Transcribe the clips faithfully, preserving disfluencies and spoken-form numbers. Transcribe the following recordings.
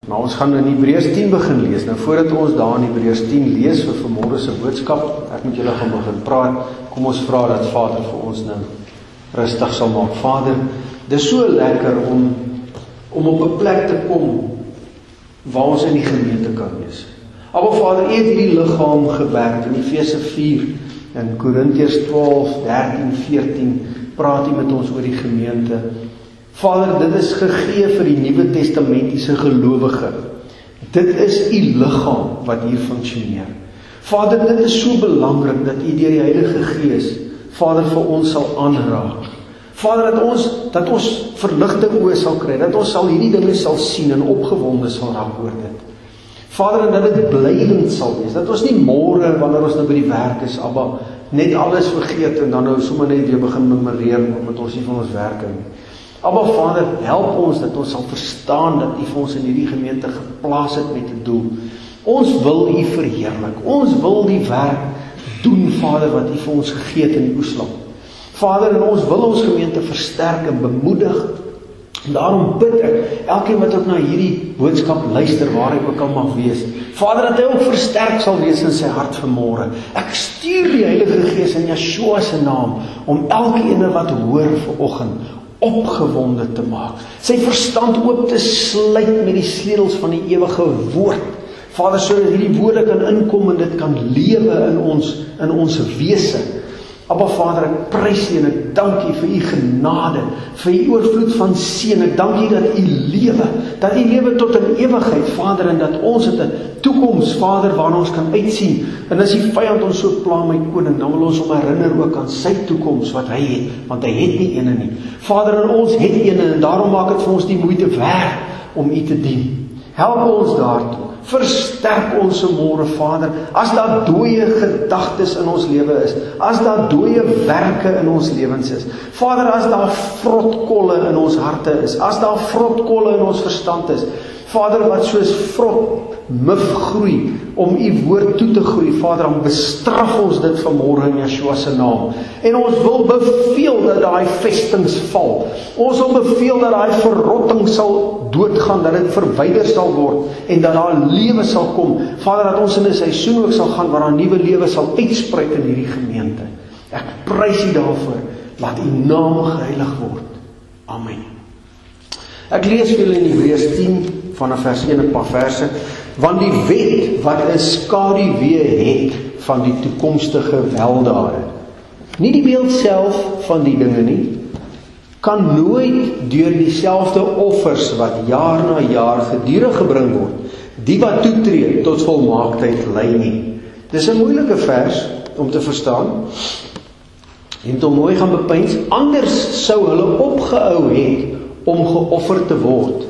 Maar ons gaan in Hebreërs tien begin lees. Nou voordat ons daar in Hebreërs tien lees vir vanmôre se boodskap, ek moet julle gaan begin praat, kom ons vra dat Vader vir ons nou rustig sal maak. Vader, dis so lekker om om op 'n plek te kom waar ons in die gemeente kan wees. Aba Vader, U het hierdie liggaam gewerk in Efese vier en Korintiërs twaalf, dertien, veertien praat U met ons oor die gemeente. Vader, dit is gegee vir die Nuwe Testamentiese gelowige. Dit is U liggaam wat hier funksioneer. Vader, dit is so belangrik dat U deur die Heilige Gees, Vader, vir ons sal aanraak. Vader, dat ons, dat ons verligte oë sal kry, dat ons sal hierdie dinge sal sien en opgewonde sal raak oor dit. Vader, en dat dit blydend sal wees, dat ons nie môre, wanneer ons nou by die werk is, Abba, net alles vergeet en dan nou sommer net weer begin memoreer, omdat ons nie van ons werk nie. Abba Vader, help ons dat ons sal verstaan dat U vir ons in hierdie gemeente geplaas het met 'n doel. Ons wil U verheerlik. Ons wil die werk doen, Vader, wat U vir ons gegee het in die oesland. Vader, en ons wil ons gemeente versterk en bemoedig. En daarom bid ek, elkeen wat ook na hierdie boodskap luister, waar hy ook al mag wees, Vader, dat hy ook versterk sal wees in sy hart vanmôre. Ek stuur die Heilige Gees in Yeshua se naam, om elkeen wat hoor vanoggend opgewonde te maak, sy verstand oop te sluit met die sleutels van die ewige woord, Vader, sodat hierdie woorde kan inkom en dit kan lewe in ons, in ons wese. Abba Vader, ek prys U en ek dank U vir U genade, vir U oorvloed van seën. Ek dank U dat U lewe, dat U lewe tot in ewigheid, Vader, en dat ons het 'n toekoms, Vader, waarna ons kan uitsien. En as die vyand ons so pla, my koning, dan wil ons hom herinner ook aan sy toekoms wat hy het, want hy het nie ene nie. Vader, en ons het ene, en daarom maak dit vir ons die moeite werd om U te dien. Help ons daartoe. Versterk ons vanmôre, Vader, as daar dooie gedagtes in ons lewe is, as daar dooie werke in ons lewens is, Vader, as daar vrotkolle in ons harte is, as daar vrotkolle in ons verstand is, Vader, wat soos vrot mif groei, om U woord toe te groei, Vader, dan bestraf ons dit vanmôre in Yeshua se naam. En ons wil beveel dat daai vestings val. Ons wil beveel dat daai verrotting sal doodgaan, dat dit verwyder sal word, en dat daar lewe sal kom. Vader, dat ons in 'n seisoen ook sal gaan, waar daar nuwe lewe sal uitspruit in hierdie gemeente. Ek prys U daarvoor, laat U naam geheilig word. Amen. Ek lees vir julle in Hebreërs tien, vanaf vers een 'n paar verse, want die wet wat 'n skaduwee het van die toekomstige weldade, nie die beeld self van die dinge nie, kan nooit deur dieselfde offers wat jaar na jaar gedurig gebring word, die wat toetree tot volmaaktheid lei nie. Dis 'n moeilike vers om te verstaan, en om mooi gaan bepeins, anders sou hulle opgehou het om geoffer te word.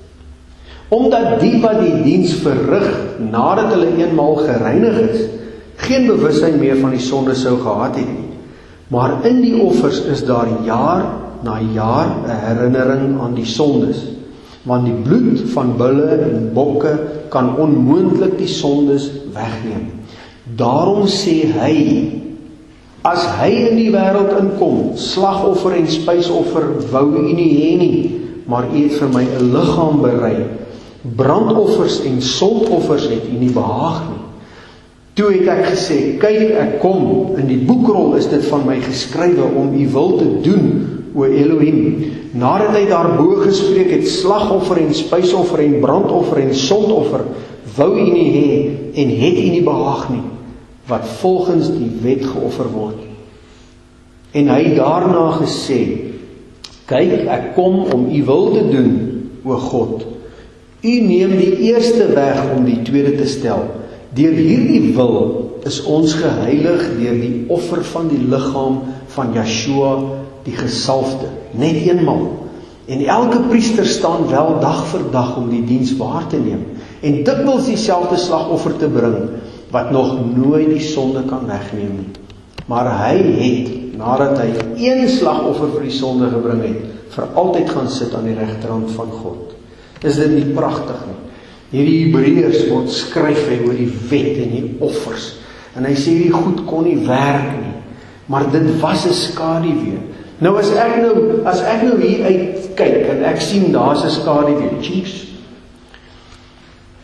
Omdat die wat die diens verrig, nadat hulle eenmaal gereinig is, geen bewussyn meer van die sonde sou gehad het nie. Maar in die offers is daar jaar na jaar 'n herinnering aan die sondes. Want die bloed van bulle en bokke kan onmoontlik die sondes wegneem. Daarom sê hy, as hy in die wêreld inkom, slagoffer en spysoffer wou U nie hê nie, maar U het vir my 'n liggaam berei. Brandoffers en sondoffers het U nie behaag nie. Toe het ek gesê, kyk, ek kom, in die boekrol is dit van my geskrywe om U wil te doen, o Elohim. Nadat hy daarbo gespreek het, slagoffer en spysoffer en brandoffer en sondoffer, wou U nie hê en het U nie behaag nie, wat volgens die wet geoffer word. En hy daarna gesê, kyk, ek kom om U wil te doen, o God. U neem die eerste weg om die tweede te stel. Deur hierdie wil is ons geheilig deur die offer van die liggaam van Yeshua, die gesalfde, net eenmaal. En elke priester staan wel dag vir dag om die diens waar te neem, en dikwels dieselfde slagoffer te bring, wat nog nooit die sonde kan wegneem nie. Maar hy het, nadat hy een slagoffer vir die sonde gebring het, vir altyd gaan sit aan die regterhand van God. Is dit nie pragtig nie? Hierdie Hebreërs word skryf hy oor die wet en die offers. En hy sê die goed kon nie werk nie, maar dit was 'n skaduwee. Nou as ek nou, as ek nou hier uit kyk en ek sien daar's 'n skaduwee, jeez.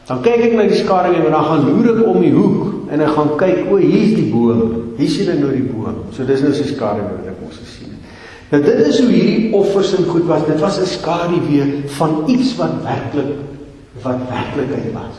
Dan kyk ek na die skaduwee en dan gaan loer ek om die hoek en ek gaan kyk, o, hier is die boom. Hier sien ek nou die boom. So dis nou die skaduwee wat ek moes gesien het. Nou dit is hoe hierdie offers en goed was. Dit was 'n skaduwee van iets wat werklik wat werklikheid was.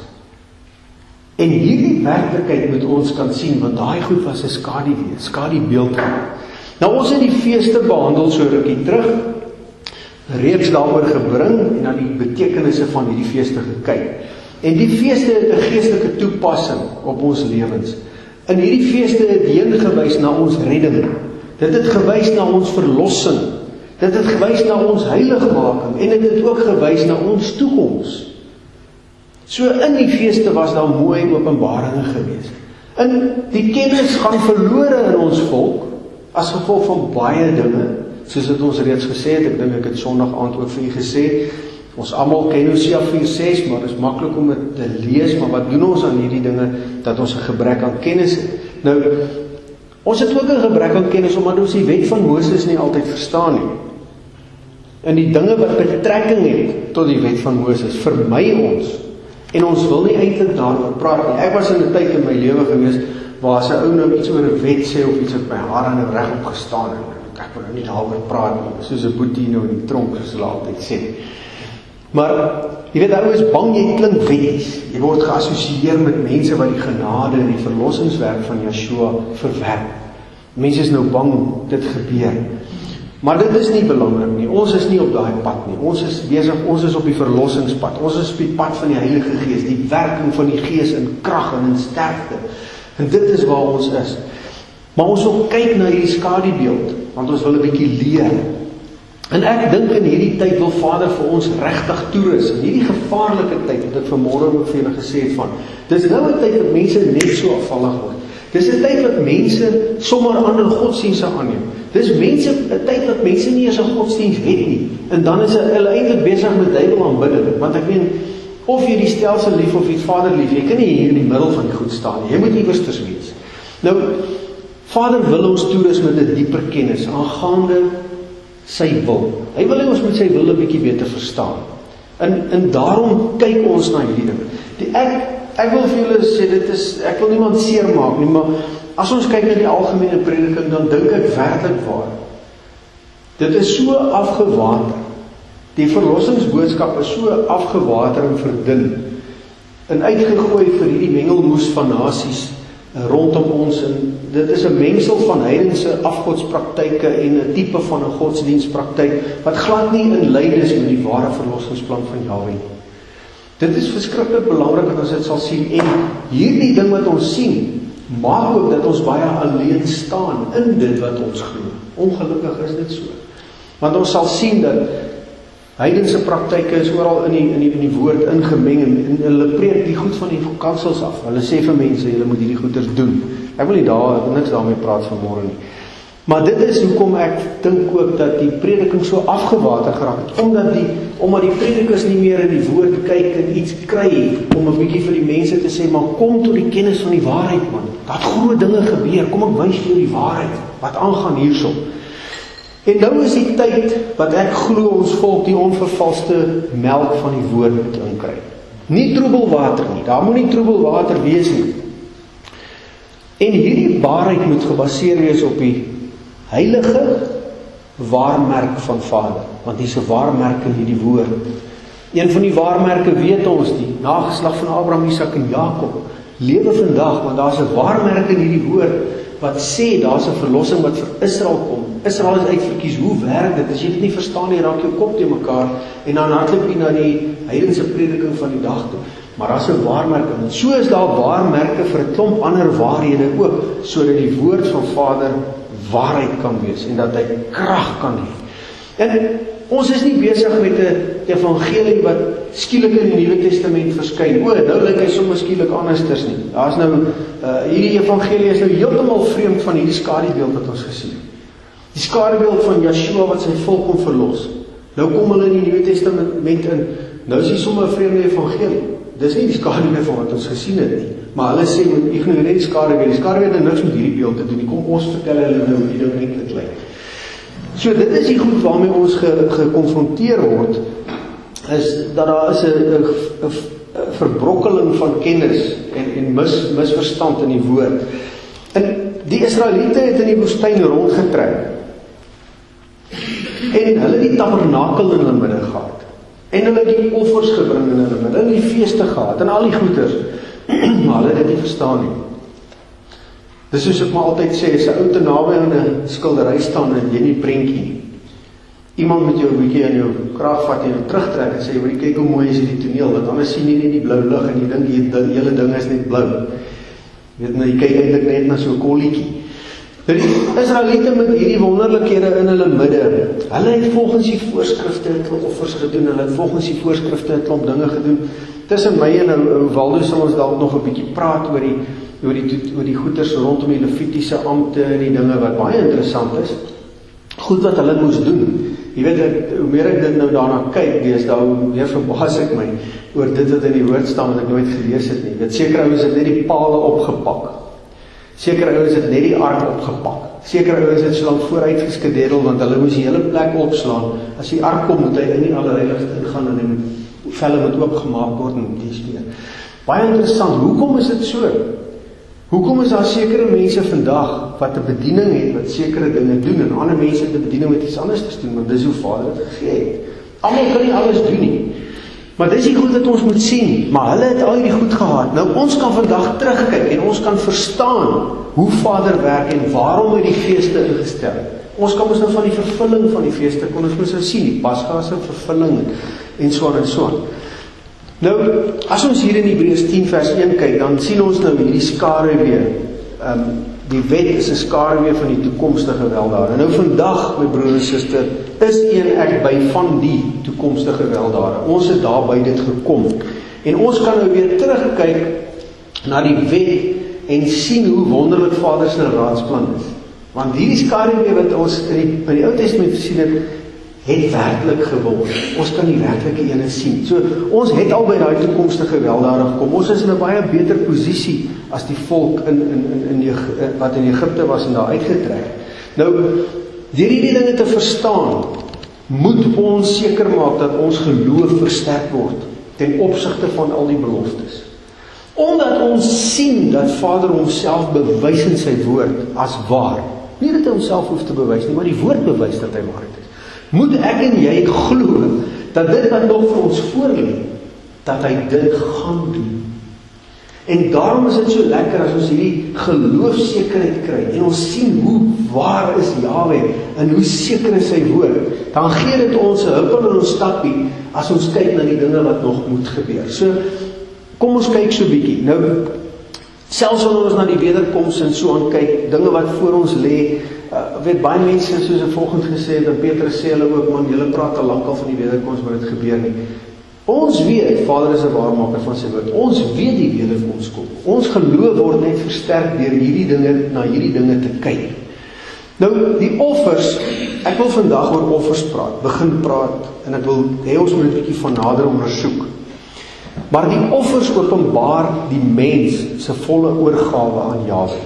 En hierdie werklikheid moet ons kan sien, want daai goed was 'n skaduwee, skadubeeld. Nou ons het die feeste behandel so rukkie terug, reeks daaroor gebring en na die betekenisse van hierdie feeste gekyk. En die feeste het 'n geestelike toepassing op ons lewens. In hierdie feeste het heen gewys na ons redding. Dit het gewys na ons verlossing. Dit het gewys na ons heiligmaking en dit het ook gewys na ons toekoms. So in die feeste was daar mooi openbaringe gewees. In die kennis gaan verlore in ons volk as gevolg van baie dinge, soos dit ons reeds gesê het. Ek dink ek het Sondag aand ook vir u gesê. Ons almal ken Hosea vier ses, maar dit is maklik om dit te lees, maar wat doen ons aan hierdie dinge dat ons 'n gebrek aan kennis het? Nou, ons het ook 'n gebrek aan kennis omdat ons die wet van Moses nie altyd verstaan nie. En die dinge wat betrekking het tot die wet van Moses vermy ons. En ons wil nie eintlik daaroor praat nie. Ek was in 'n tyd in my lewe gewees waar as 'n ou nou iets oor 'n wet sê of iets wat my hare nou reg op gestaan het. Ek wil nou nie daaroor praat nie, soos 'n boetie nou in die tronk, soos hulle altyd sê. Maar, jy weet, ou is bang jy klink wetties. Jy word geassosieer met mense wat die genade en die verlossingswerk van Yeshua verwerp. Mense is nou bang dit gebeur. Maar dit is nie belangrik nie. Ons is nie op daai pad nie. Ons is besig, ons is op die verlossingspad. Ons is op die pad van die Heilige Gees, die werking van die Gees in krag en in sterkte. En dit is waar ons is. Maar ons wil kyk na hierdie skadubeeld, want ons wil 'n bietjie leer. En ek dink in hierdie tyd wil Vader vir ons regtig toerus. In hierdie gevaarlike tyd, wat ek vanmôre ook vir julle gesê het van, dis nou 'n tyd dat mense net so afvallig word. Dis 'n tyd dat mense sommer ander godsdienste aanneem. Dis mense 'n tyd dat mense nie eens 'n godsdienst het nie. En dan is hulle eintlik besig met duiwel aanbidding, want ek meen, of jy die stelsel lief of jy Vader lief, jy kan nie hier in die middel van die goed staan nie. Jy moet iewers wees. Nou, Vader wil ons toerus met 'n dieper kennis aangaande sy wil. Hy wil ons met sy wil 'n bietjie beter verstaan. En en daarom kyk ons na hierdie ding. Die ek ek wil vir julle sê dit is ek wil niemand seermaak nie, maar as ons kyk na die algemene prediking, dan dink ek werklik waar. Dit is so afgewater. Die verlossingsboodskap is so afgewater en verdun en uitgegooi vir hierdie mengelmoes van nasies rondom ons, en dit is 'n mengsel van heidense afgodspraktyke en 'n tipe van 'n godsdienstpraktyk wat glad nie in lyn is met die ware verlossingsplan van Jahwe nie. Dit is verskriklik belangrik dat ons dit sal sien, en hierdie ding wat ons sien maak ook dat ons baie alleen staan in dit wat ons glo. Ongelukkig is dit so. Want ons sal sien dat heidense praktyke is oral in die, in die, in die woord ingemeng, en, en hulle preek die goed van die kansels af. Hulle sê vir mense, julle moet hierdie goeders doen. Ek wil nie daar, ek wil niks daarmee praat vanmôre nie. Maar dit is hoekom ek dink ook dat die prediking so afgewater geraak het, omdat die, omdat die predikers nie meer in die woord kyk en iets kry, om 'n bietjie vir die mense te sê, maar kom tot die kennis van die waarheid, man. Dat groot dinge gebeur, kom ek wys jou die waarheid, wat aangaan hierso. En nou is die tyd wat ek glo ons volk die onvervalste melk van die woord moet inkry. Nie troebelwater nie, daar moet nie troebelwater wees nie. En hierdie waarheid moet gebaseer wees op die heilige waarmerk van Vader, want dis 'n waarmerk in hierdie woord. Een van die waarmerke weet ons, die nageslag van Abraham, Isak en Jakob, lewe vandag, want daar's 'n waarmerk in hierdie woord wat sê daar's 'n verlossing wat vir Israel kom. Israel is uitverkies. Hoe werk dit? As jy dit nie verstaan nie, raak jou kop te mekaar en dan hardloop jy na die heidense prediking van die dag toe. Maar daar's 'n waarmerk, en so is daar waarmerke vir 'n klomp ander waarhede ook, sodat die woord van Vader waarheid kan wees en dat hy krag kan hê. En ons is nie besig met 'n evangelie wat skielik in die Nuwe Testament verskyn. O, nou lyk hy sommer skielik andersters nie. Daar's nou uh, hierdie evangelie is nou heeltemal vreemd van hierdie skadubeeld wat ons gesien het. Die skadubeeld van Yeshua wat sy volk kom verlos. Nou kom hulle in die Nuwe Testament in. Nou is dit sommer 'n vreemde evangelie. Dis nie die skadubeeld van wat ons gesien het nie. Maar hulle sê met ignoreer die skadubeeld. Die skadubeeld het niks met hierdie beeld te doen. Kom ons vertel hulle nou hoe die ding eintlik lyk. So dit is die goed waarmee ons ge, gekonfronteer word, is dat daar is 'n verbrokkeling van kennis en, en mis, misverstand in die woord. En die Israeliete het in die woestyn rondgetrek. En hulle die tabernakel in hulle midde gehad. En hulle die offers gebring in hulle midde, en die feeste gehad, en al die goeders. Maar hulle het dit nie verstaan nie. Dis soos ek maar altyd sê, as 'n ou te naby aan 'n skildery staan en jy nie prentjie nie. Iemand met jou 'n bietjie aan jou krag vat en jou terugtrek en sê, "Hoor, kyk hoe mooi is hierdie toneel, want anders sien jy nie die blou lig en jy dink die hele ding is net blou." Jy weet nou, jy kyk eintlik net na so 'n kolletjie. Nou die Israeliete met hierdie wonderlikhede in hulle midde, hulle het volgens die voorskrifte 'n klomp offers gedoen, hulle het volgens die voorskrifte 'n klomp dinge gedoen. Tussen my en ou Waldo sal ons dalk nog 'n bietjie praat oor die oor die oor die goeders rondom die Levitiese ampte en die dinge wat baie interessant is. Goed wat hulle moes doen. Jy weet, ek, hoe meer ek dit nou daarna kyk, deesdae hoe meer verbaas ek my oor dit wat in die woord staan wat ek nooit gelees het nie. Dit sekere ouens het net die pale opgepak. Sekere ouens het net die ark opgepak. Sekere ouens het so lank vooruit geskededel want hulle moes die hele plek opslaan. As die ark kom, moet hy in die allerheiligste ingaan en hy moet velle moet oopgemaak word en dis meer. Baie interessant. Hoekom is dit so? Hoekom is daar sekere mense vandag wat 'n bediening het wat sekere dinge doen en ander mense het 'n bediening wat iets anders te doen, want dis hoe Vader dit gegee het. Almal kan nie alles doen nie. Maar dis die goed wat ons moet sien, maar hulle het al die goed gehad. Nou ons kan vandag terugkyk en ons kan verstaan hoe Vader werk en waarom hy die feeste ingestel het. Ons kan ons nou van die vervulling van die feeste kon ons mos nou sien, die Pasga se vervulling en so aan en so aan. Nou, as ons hier in Hebreërs tien vers een kyk, dan sien ons nou hierdie skaduwee. Um, die wet is 'n skaduwee van die toekomstige weldade. Nou vandag, my broer en suster, is een ek by van die toekomstige weldade. Ons het daarby dit gekom. En ons kan nou weer terugkyk na die wet en sien hoe wonderlik Vader se raadsplan is. Want hierdie skaduwee wat ons in die, in die Ou Testament gesien het, het werklik geword. Ons kan die werklike ene sien. So, ons het al by daai toekomstige weldade gekom. Ons is in 'n baie beter posisie as die volk in, in, in, in die, wat in Egipte was en daar uitgetrek. Nou, deur hierdie dinge te verstaan, moet ons seker maak dat ons geloof versterk word ten opsigte van al die beloftes. Omdat ons sien dat Vader homself bewys in sy woord as waar. Nie dat hy homself hoef te bewys nie, maar die woord bewys dat hy waarheid is. Moet ek en jy glo dat dit wat nog vir ons voorlê, dat hy dit gaan doen. En daarom is dit so lekker as ons hierdie geloofsekerheid kry en ons sien hoe waar is Jahwe en hoe seker is sy woord. Dan gee dit ons 'n huppel in ons stappie as ons kyk na die dinge wat nog moet gebeur. So kom ons kyk so 'n bietjie. Nou selfs wanneer ons na die wederkoms en so aan kyk, dinge wat voor ons lê, uh, weet baie mense soos ek volgens gesê het, en Petrus sê hulle ook, man, julle praat al lankal van die wederkoms, maar dit gebeur nie. Ons weet, Vader is 'n waarmaker van sy woord. Ons weet die wederkoms kom. Ons geloof word net versterk deur hierdie dinge na hierdie dinge te kyk. Nou, die offers, ek wil vandag oor offers praat, begin praat en ek wil hê ons moet 'n bietjie van nader ondersoek. Maar die offers openbaar die mens se volle oorgawe aan Jahwe.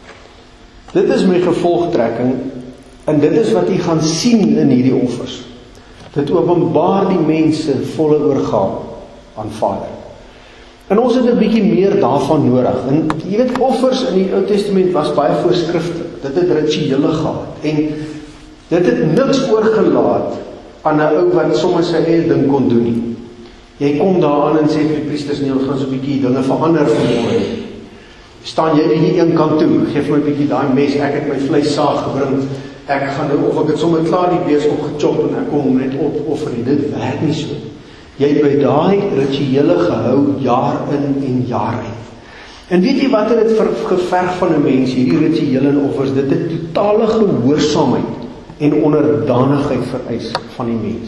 Dit is my gevolgtrekking en dit is wat jy gaan sien in hierdie offers. Dit openbaar die mens se volle oorgawe aan Vader. En ons het 'n bietjie meer daarvan nodig. En jy weet, offers in die Ou Testament was baie voorskriftelik. Dit het rituele gehad en dit het niks oorgelaat aan 'n ou wat sommer sy eie ding kon doen nie. Jy kom daar aan en sê vir die priesters, nee, ons gaan so 'n bietjie dinge verander vanmôre. Staan jy nie een kant toe, geef my 'n bietjie daai mes, ek het my vleissaag gebring, ek gaan nou, of ek het sommer klaar die bees opgechop en ek kom hom net opoffer nie, dit werk nie so. Jy het by daai rituele gehou, jaar in en jaar uit. En weet jy wat het dit geverg van 'n mens, hierdie rituele en offers, dit het totale gehoorsaamheid en onderdanigheid vereis van die mens.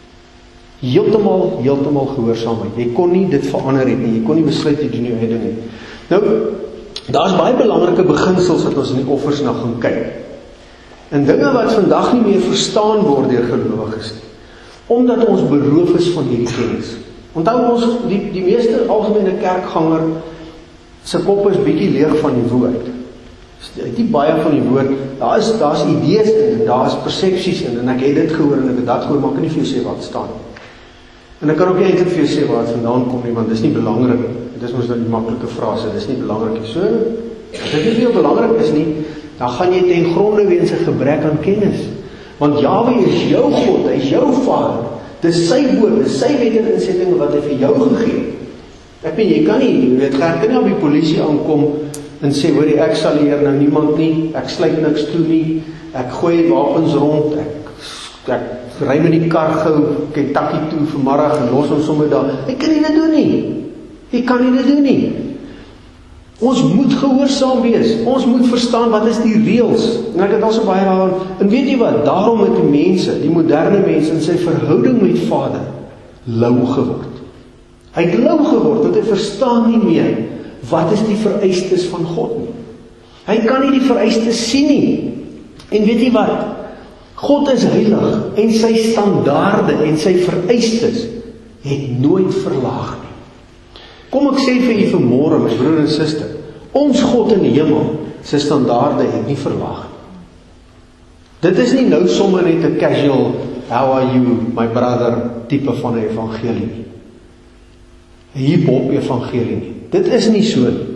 Heeltemal, heeltemal gehoorsaamheid. Jy kon nie dit verander het nie, jy kon nie besluit jy doen jou eie ding nie. Nou, daar's baie belangrike beginsels wat ons in die offers na gaan kyk. En dinge wat vandag nie meer verstaan word deur gelowiges nie, omdat ons beroof is van hierdie kennis. Onthou ons, die, die meeste algemene kerkganger se kop is bietjie leeg van die woord. Hy het nie baie van die woord, daar is, daar is idees in, daar is persepsies in, en ek het dit gehoor en ek het dat gehoor, maar ek kan nie vir jou sê wat staan nie. En ek kan ook nie eintlik vir jou sê waar het vandaan kom nie, want dis nie belangrik. Dis mos nou die maklike frase, dis nie belangrik nie. So, as dit nie vir jou belangrik is nie, dan gaan jy ten gronde weens 'n gebrek aan kennis. Want Jahwe is jou God, hy is jou Vader. Dis sy woord, dis sy wet en insettinge wat hy vir jou gegee het. Ek weet, jy kan nie, jy weet, jy kan nie op die polisie aankom en sê, hoor, ek sal hier nou niemand nie, ek sluit niks toe nie, ek gooi wapens rond, ek, ek ry met die kar gou, Kentucky toe vanmiddag en los ons sommer daar. Jy kan nie dit doen nie. Jy kan nie dit doen nie. Ons moet gehoorsaam wees. Ons moet verstaan wat is die reëls. En ek het al so baie daaraan. En weet jy wat? Daarom het die mense, die moderne mense in sy verhouding met Vader lou geword. Hy het lou geword, want hy verstaan nie meer wat is die vereistes van God nie. Hy kan nie die vereistes sien nie. En weet jy wat? God is heilig en sy standaarde en sy vereistes het nooit verlaag nie. Kom ek sê vir u vanmôre, my broer en suster, ons God in die hemel, sy standaarde het nie verlaag nie. Dit is nie nou sommer net 'n casual, how are you, my brother, tipe van 'n evangelie nie. 'n hip-hop evangelie nie. Dit is nie so nie.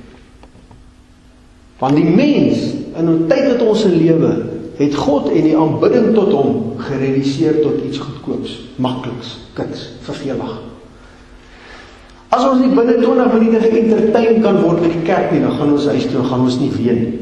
Want die mens, in 'n tyd wat ons in lewe, het God en die aanbidding tot hom gereduseer tot iets goedkoops, makliks, kits, vervelig. As ons nie binne twintig minute geëntertain kan word met die kerk nie, dan gaan ons huis toe, dan gaan ons nie ween nie.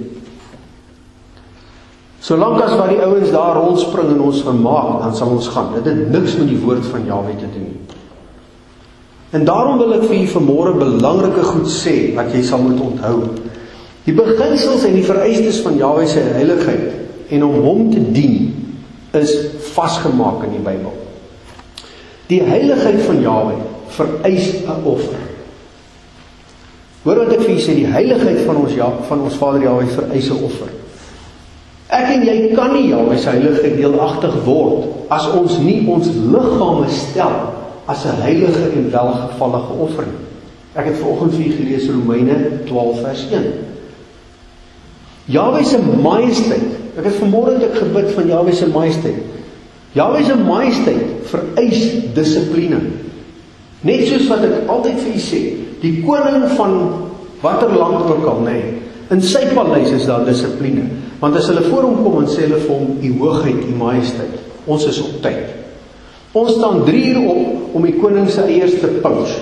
Solank as wat die ouens daar rondspring en ons vermaak, dan sal ons gaan. Dit het niks met die woord van Jahwe te doen nie. En daarom wil ek vir u vanmôre belangrike goed sê, wat jy sal moet onthou. Die beginsels en die vereistes van Jahwe se heiligheid, en om hom te dien, is vasgemaak in die Bybel. Die heiligheid van Jahwe vereis 'n offer. Hoor wat ek vir julle sê, die heiligheid van ons ja, van ons Vader Jahwe vereis 'n offer. Ek en jy kan nie Jahwe se heiligheid deelagtig word as ons nie ons liggame stel as 'n heilige en welgevallige offer nie. Ek het vanoggend vir julle gelees Romeine twaalf vers een. Jahwe se majesteit. Ek het vanmôre net gebid van Jahwe se majesteit. Jahwe se majesteit vereis dissipline. Net soos wat ek altyd vir u sê, die koning van watter land ook al, nee, in sy paleis is daar dissipline. Want as hulle voor hom kom en sê hulle vir hom, u hoogheid, u majesteit, ons is op tyd. Ons staan drie uur op om die koning se eiers te pouch.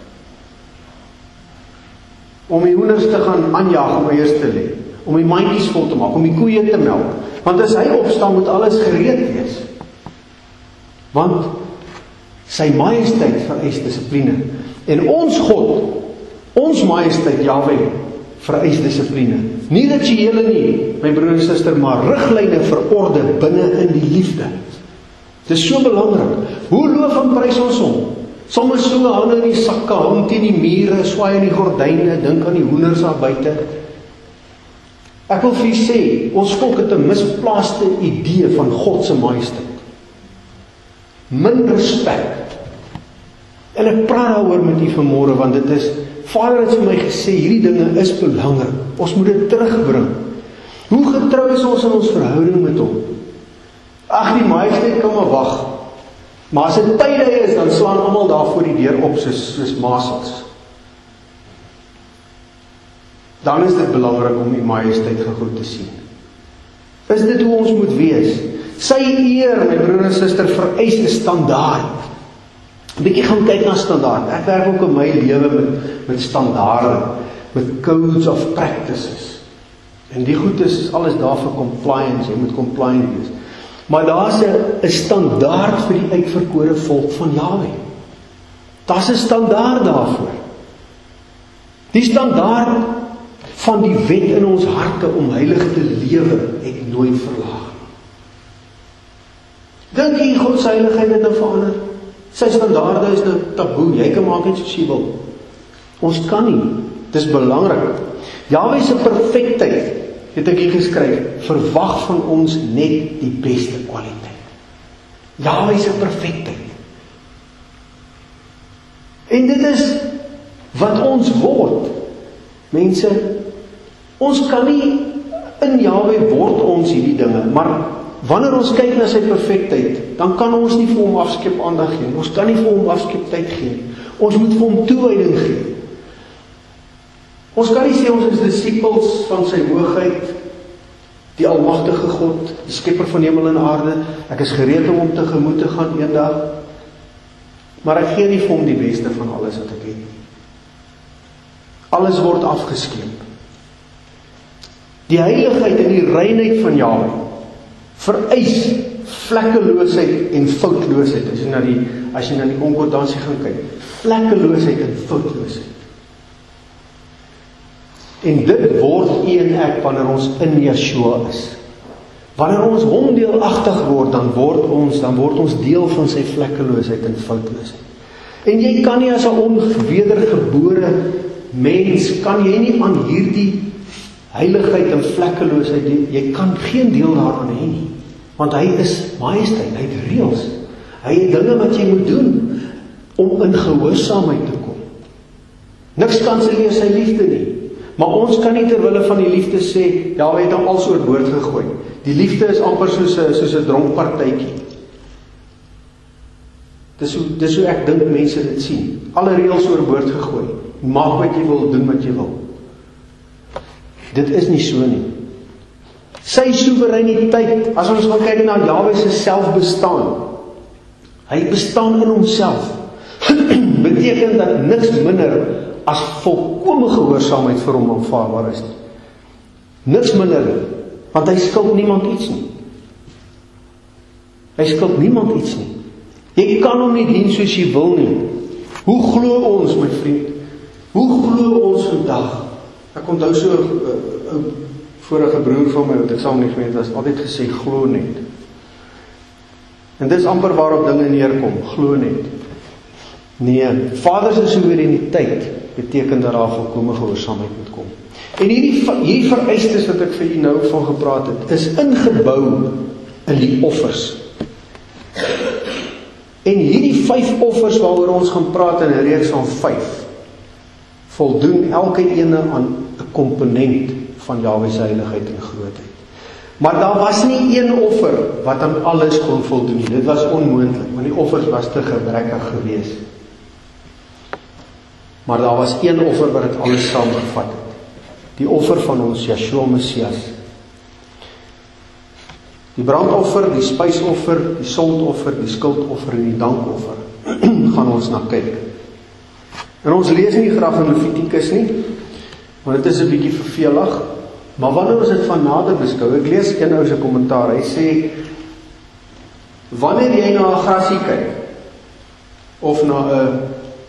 Om die hoenders te gaan aanjaag om eiers te lê. Om die mandjies vol te maak, om die koeie te melk. Want as hy opstaan, moet alles gereed wees. Want sy majesteit vereis dissipline. En ons God, ons majesteit Jahwe, vereis dissipline. Nie rituele nie, my broer en suster, maar riglyne vir orde binne in die liefde. Dit is so belangrik. Hoe loof en prys ons hom? Sommige so hande in die sakke, hang teen die mure, swaai in die gordyne, dink aan die hoenders daar buite. Ek wil vir u sê, ons volk het 'n misplaaste idee van God se majesteit. Min respek. En ek praat daaroor met u vanmôre, want dit is, Vader het vir my gesê, hierdie dinge is belangrik. Ons moet dit terugbring. Hoe getrou is ons in ons verhouding met hom? Ag, die majesteit kan maar wag. Maar as dit tye is, dan slaan almal daar voor die deur op soos, soos masels. Dan is dit belangrik om die majesteit gegoed te sien. Is dit hoe ons moet wees? Sy eer, my broer en suster, vereis 'n standaard. 'n Bietjie gaan kyk na standaard. Ek werk ook in my lewe met, met standaarde, met codes of practices. En die goed is, is alles daar vir compliance, jy moet compliant wees. Maar daar's 'n standaard vir die uitverkore volk van Jahwe. Daar's 'n standaard daarvoor. Die standaard van die wet in ons harte om heilig te lewe het nooit verlaag. Dink jy God se heiligheid het nou verander? Sy standaarde is nou taboe, jy kan maak net soos jy wil. Ons kan nie, dit is belangrik. Jahwe se perfektheid, het ek hier geskryf, verwag van ons net die beste kwaliteit. Jahwe se perfektheid. En dit is wat ons word. Mense, ons kan nie, in Jahwe word ons hierdie dinge, maar wanneer ons kyk na sy perfektheid, dan kan ons nie vir hom afskep aandag gee. Ons kan nie vir hom afskep tyd gee. Ons moet vir hom toewyding gee. Ons kan nie sê ons is disippels van sy hoogheid, die almagtige God, die skepper van hemel en aarde. Ek is gereed om hom tegemoet te gaan eendag, maar ek gee nie vir hom die beste van alles wat ek het nie. Alles word afgeskeep. Die heiligheid en die reinheid van Jahwe vereis vlekkeloosheid en foutloosheid. As jy na die, as jy na die konkordansie gaan kyk, vlekkeloosheid en foutloosheid. En dit word u en ek wanneer ons in Yeshua is. Wanneer ons hom deelagtig word, dan word ons, dan word ons deel van sy vlekkeloosheid en foutloosheid. En jy kan nie as 'n onwedergebore mens, kan jy nie aan hierdie heiligheid en vlekkeloosheid, jy, jy kan geen deel daaraan hê nie. Want hy is majesteit, hy het reëls. Hy het dinge wat jy moet doen om in gehoorsaamheid te kom. Niks kanselleer sy liefde nie. Maar ons kan nie terwille van die liefde sê, ja, hy het hom als oorboord gegooi. Die liefde is amper soos 'n soos 'n dronkpartytjie. Dis hoe dis hoe ek dink mense dit sien. Alle reëls oorboord gegooi. Maak wat jy wil, doen wat jy wil. Dit is nie so nie. Sy soewereiniteit, as ons gaan kyk na Jahwe se selfbestaan, hy bestaan in homself, beteken dat niks minder as volkome gehoorsaamheid vir hom aanvaarbaar is nie. Niks minder, want hy skuld niemand iets nie. Hy skuld niemand iets nie. Jy kan hom nie dien soos jy wil nie. Hoe glo ons, my vriend? Hoe glo ons vandag? Ek onthou so 'n uh, uh, vorige broer van my, wat ek saam nie gemeet was, altyd gesê, glo net. En dis amper waarop dinge neerkom, glo net. Nee, Vader se soewereiniteit beteken dat daar volkome gehoorsaamheid moet kom. En hierdie, hierdie vereistes wat ek vir u nou van gepraat het, is ingebou in die offers. En hierdie vyf offers waaroor ons gaan praat in 'n reeks van vyf, voldoen elke ene aan 'n komponent van Jahwe se heiligheid en grootheid. Maar daar was nie een offer wat aan alles kon voldoen nie. Dit was onmoontlik, want die offers was te gebrekkig geweest. Maar daar was een offer wat dit alles saamgevat het. Die offer van ons Yeshua Messias. Die brandoffer, die spysoffer, die sondoffer, die skuldoffer en die dankoffer gaan ons na kyk. En ons lees nie graag in Levitikus nie, want dit is 'n bietjie vervelig, maar wanneer ons dit van nader beskou, ek lees een ou se kommentaar, hy sê, wanneer jy na 'n grasie kyk, of na 'n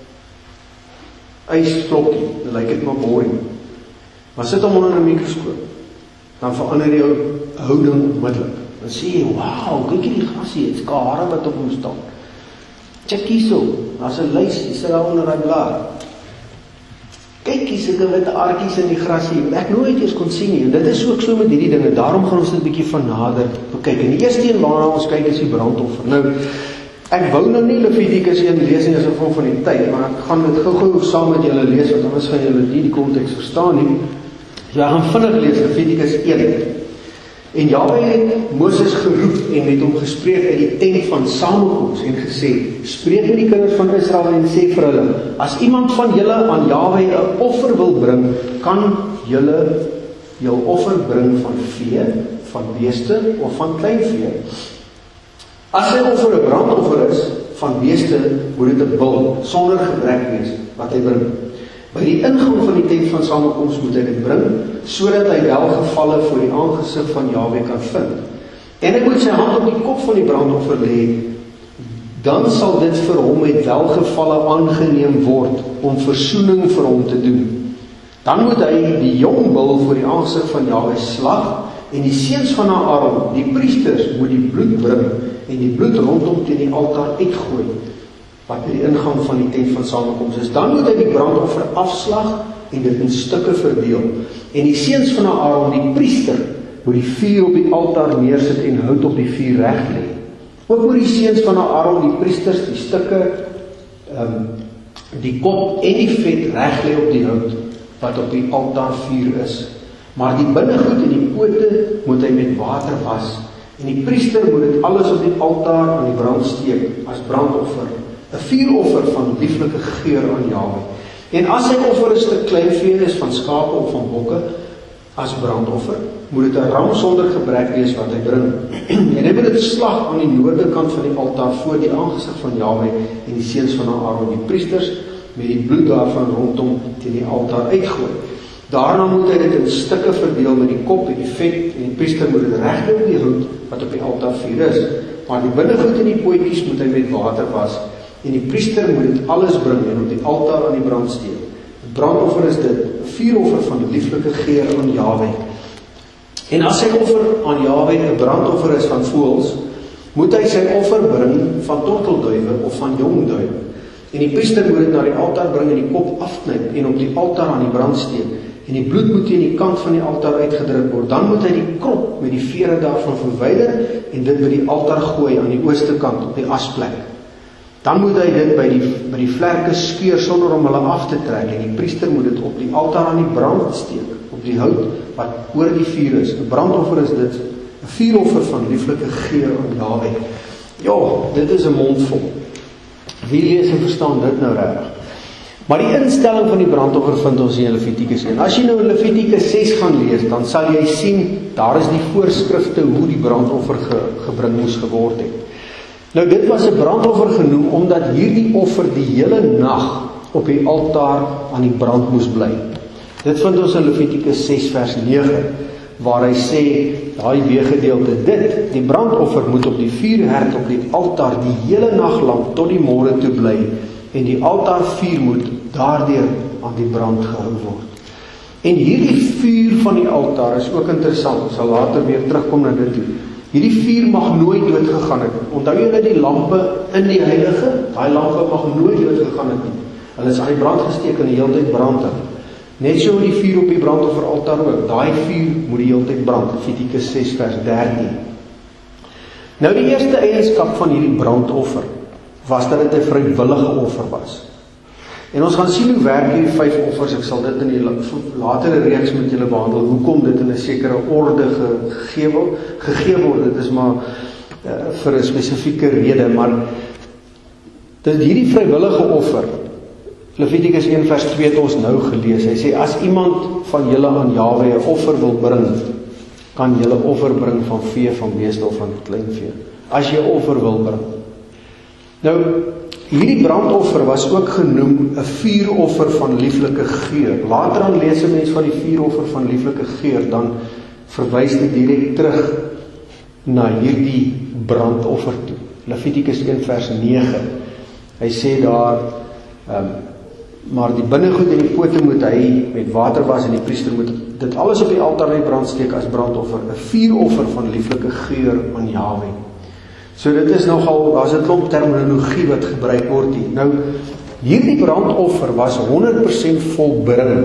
ysblokkie, dan lyk dit maar boring, maar sit hom onder 'n mikroskoop, dan verander jou houding onmiddellik. Dan sê jy, wauw, kyk hierdie grasie, het skare wat op hom staan. Check hierso, daar's 'n lys, die sit daar onder daai blaar. Kyk hier sulke witte aardjies in die grasie, wat ek nooit eers kon sien nie. En dit is ook so met hierdie dinge, daarom gaan ons dit 'n bietjie van nader bekyk. En die eerste een waarna ons kyk is die brandoffer. Nou, ek wou nou nie Levitikus een lees nie as gevolg van die tyd, maar ek gaan dit gou-gou saam met julle lees, want anders gaan julle nie die konteks verstaan nie. So ek gaan vinnig lees Levitikus een. En Jahwe het Moses geroep en met hom gespreek uit die tent van samekoms en gesê, spreek met die kinders van Israel en sê vir hulle, as iemand van julle aan Jahwe 'n offer wil bring, kan julle jou offer bring van vee, van beeste of van kleinvee. As sy offer 'n brandoffer is, van beeste, moet dit 'n bul, sonder gebrek wees, wat hy bring. By die ingang van die tent van samekoms moet hy dit bring, sodat hy welgevalle voor die aangesig van Jahwe kan vind. En hy moet sy hand op die kop van die brandoffer lê, dan sal dit vir hom met welgevalle aangeneem word, om versoening vir hom te doen. Dan moet hy die jong bul voor die aangesig van Jahwe slag, en die seuns van Aaron, die priesters, moet die bloed bring, en die bloed rondom teen die altaar uitgooi, wat by die ingang van die tent van samekoms is. Dan moet hy die brandoffer afslag en dit in stukke verdeel. En die seuns van Aaron, die priester, moet die vuur op die altaar neersit en hout op die vuur reg lê. Ook moet die seuns van Aaron, die priesters, die stukke, um, die kop en die vet reg lê op die hout wat op die altaar vuur is. Maar die binnegoed en die pote moet hy met water was En die priester moet dit alles op die altaar aan die brand steek as brandoffer, 'n vuuroffer van lieflike geur aan Jahwe. En as sy offer 'n stuk kleinvee is van skape of van bokke as brandoffer, moet dit 'n ram sonder gebrek wees wat hy bring. En hy moet dit slag aan die noorde kant van die altaar voor die aangesig van Jahwe en die seuns van Aaron, die priesters, met die bloed daarvan rondom teen die altaar uitgooi. Daarna moet hy dit in stukke verdeel met die kop en die vet, en die priester moet dit reg oor die hout wat op die altaar vuur is. Maar die binnegoed en die pootjies moet hy met water was, en die priester moet dit alles bring en op die altaar aan die brand steek. Die brandoffer is dit, 'n vuuroffer van lieflike geur aan Jahwe. En as sy offer aan Jahwe 'n brandoffer is van voëls, moet hy sy offer bring van tortelduwe of van jong duwe. En die priester moet dit na die altaar bring en die kop afknyp en op die altaar aan die brand steek. En die bloed moet teen die kant van die altaar uitgedruk word. Dan moet hy die krop met die vere daarvan verwyder en dit by die altaar gooi aan die ooste kant op die asplek. Dan moet hy dit by die, by die vlerke skeur sonder om hulle af te trek. En die priester moet dit op die altaar aan die brand steek, op die hout wat oor die vuur is. 'n Brandoffer is dit, 'n vuuroffer van lieflike geur aan Jahwe. Ja, dit is 'n mondvol. Wie lees en verstaan dit nou reg? Maar die instelling van die brandoffer vind ons in Levitikus een. As jy nou in Levitikus ses gaan lees, dan sal jy sien, daar is die voorskrifte hoe die brandoffer ge, gebring moes geword het. Nou dit was 'n brandoffer genoem, omdat hierdie offer die hele nag op die altaar aan die brand moes bly. Dit vind ons in Levitikus ses vers nege, waar hy sê, daai weergedeelte, dit, die brandoffer moet op die vuurherd op die altaar die hele nag lank tot die môre toe bly, en die altaarvuur moet daardeur aan die brand gehou word. En hierdie vuur van die altaar is ook interessant, ons sal later weer terugkom na dit toe. Hierdie vuur mag nooit doodgegaan het. Onthou julle die lampe in die heilige? Daai lampe mag nooit doodgegaan het nie. Hulle is aan die brand gesteek en die hele tyd brand hulle. Net so die vuur op die brandofferaltaar ook. Daai vuur moet die hele tyd brand. Levitikus ses vers dertien. Nou die eerste eienskap van hierdie brandoffer was dat dit 'n vrywillige offer was. En ons gaan sien hoe werk hierdie vyf offers. Ek sal dit in die latere reeks met julle behandel. Hoekom dit in 'n sekere orde gegee word, gegee word. Dit is maar uh, vir 'n spesifieke rede, maar dit hierdie vrywillige offer. Levitikus een vers twee het ons nou gelees. Hy sê, as iemand van julle aan Jahwe 'n offer wil bring, kan julle offer bring van vee, van beeste of van kleinvee. As jy 'n offer wil bring. Nou, hierdie brandoffer was ook genoem 'n vuuroffer van lieflike geur. Later aan lees 'n mens van die vuuroffer van lieflike geur, dan verwys dit direk terug na hierdie brandoffer toe. Levitikus een vers nege. Hy sê daar, um, maar die binnegoed en die pote moet hy met water was en die priester moet dit alles op die altaar in brand steek as brandoffer, 'n vuuroffer van lieflike geur aan Jahwe. So dit is nogal, daar's 'n klomp terminologie wat gebruik word hier. Nou, hierdie brandoffer was honderd persent volbring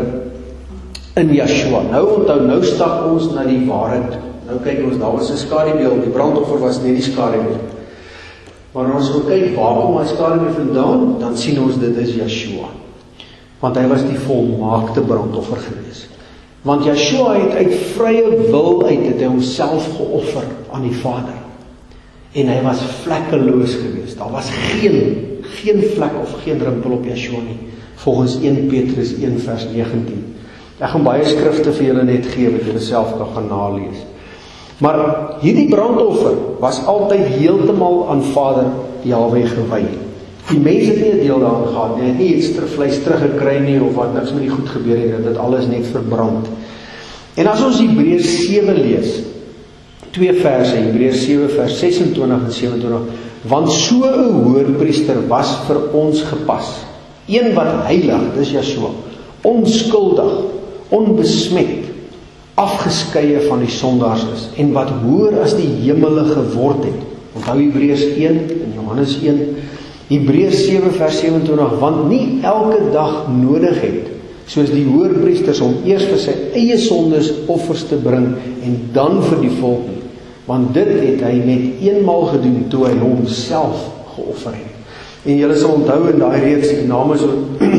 in Yeshua. Nou onthou, nou stap ons na die waarheid. Nou kyk ons, daar was 'n skadubeeld, die brandoffer was net die skadubeeld. Maar as ons kyk, waar kom hy skadubeeld vandaan, dan sien ons dit is Yeshua. Want hy was die volmaakte brandoffer gewees. Want Yeshua het uit vrye wil uit, het hy homself geoffer aan die Vader. En hy was vlekkeloos geweest. Daar was geen, geen vlek of geen rimpel op Yeshua nie. Volgens een Petrus een vers negentien. Ek gaan baie skrifte vir julle net gee, wat julle self kan gaan nalees. Maar hierdie brandoffer was altyd heeltemal aan Vader Jahwe gewy. Die mense het nie 'n deel daaraan gehad nie, het nie iets ter vleis teruggekry nie, of wat niks met die goed gebeur het, dit alles net verbrand. En as ons Hebreërs sewe lees, twee verse, Hebreërs sewe vers ses en twintig en sewe en twintig, want so 'n hoërpriester was vir ons gepas, een wat heilig, dis Yeshua, onskuldig, onbesmet, afgeskeie van die sondaars is, en wat hoër as die hemele geword het. Onthou Hebreërs een en Johannes een, Hebreërs sewe vers sewe-en-twintig, want nie elke dag nodig het, soos die hoërpriesters om eers vir sy eie sondes offers te bring, en dan vir die volk nie, want dit het hy net eenmaal gedoen, toe hy homself geoffer het. En julle sal onthou in daai reeks, die naam is,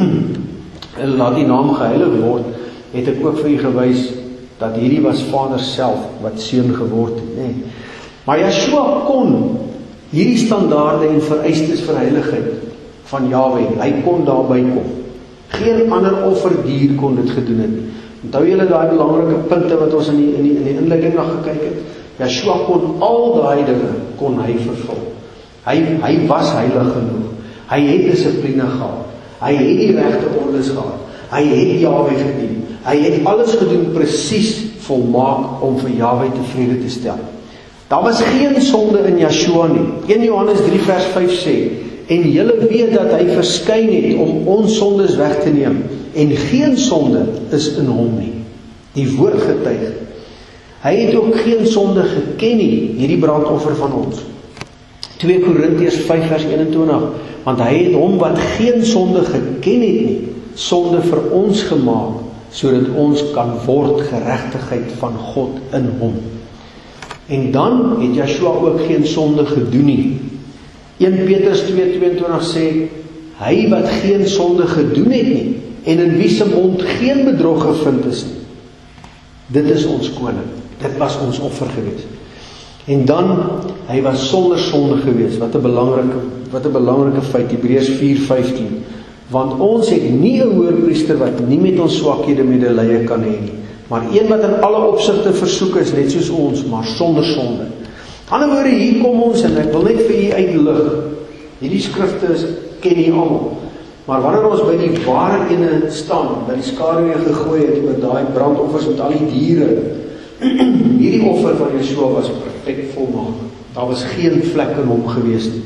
laat die naam geheilig word, het ek ook vir u gewys, dat hierdie was Vader self, wat seun geword het, nee. Maar Yeshua kon hierdie standaarde en vereistes vir heiligheid van Yahweh, hy kon daarby kom. Geen ander offerdier kon dit gedoen het. Onthou julle daai belangrike punte wat ons in die, in die, in die inleiding nog gekyk het? Yeshua kon al daai dinge, kon hy vervul. Hy, hy was heilig genoeg. Hy het dissipline gehad. Hy het die regte ordes gehad. Hy het Yahweh gedien. Hy het alles gedoen presies volmaak om vir Yahweh tevrede te stel. Daar was geen sonde in Yeshua nie. Eerste Johannes drie vers vyf sê, en julle weet dat hy verskyn het om ons sondes weg te neem, en geen sonde is in hom nie. Die woord getuig. Hy het ook geen sonde geken nie, hierdie brandoffer van ons. twee Korintiërs vyf vers eenentwintig, want hy het hom wat geen sonde geken het nie, sonde vir ons gemaak, sodat ons kan word geregtigheid van God in hom. En dan het Yeshua ook geen sonde gedoen nie. Eerste Petrus twee tweeëntwintig sê, hy wat geen sonde gedoen het nie, en in wie se mond geen bedrog gevind is nie. Dit is ons koning. Dit was ons offer gewees. En dan, hy was sonder sonde gewees. Wat 'n belangrike, wat 'n belangrike feit, Hebreërs vier vyftien. Want ons het nie 'n hoërpriester wat nie met ons swakhede medelee kan hê nie, maar een wat in alle opsigte versoek is, net soos ons, maar sonder sonde. Ander woorde, hier kom ons, en ek wil net vir u uitlig. Hierdie skrifte is, ken nie almal. Maar wanneer ons by die ware ene staan, by die skaduwee gegooi het oor daai brandoffers met al die diere, hierdie offer van Yeshua was perfek volmaak. Daar was geen vlek in hom gewees nie.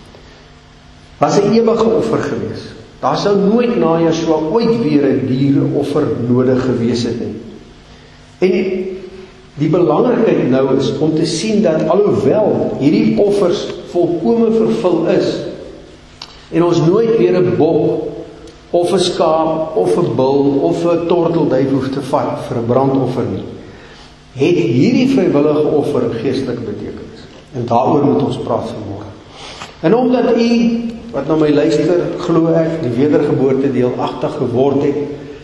Was 'n ewige offer gewees. Daar sou nooit na Yeshua ooit weer 'n diereoffer nodig gewees het nie. En die belangrikheid nou is om te sien dat alhoewel hierdie offers volkome vervul is, en ons nooit weer 'n bok, of 'n skaap, of 'n bul, of 'n tortelduif hoef te vat vir 'n brandoffer nie, het hierdie vrywillige offer 'n geestelike betekenis. En daaroor moet ons praat vanmôre. En omdat u, wat na my luister, glo ek, die wedergeboorte deelagtig geword het,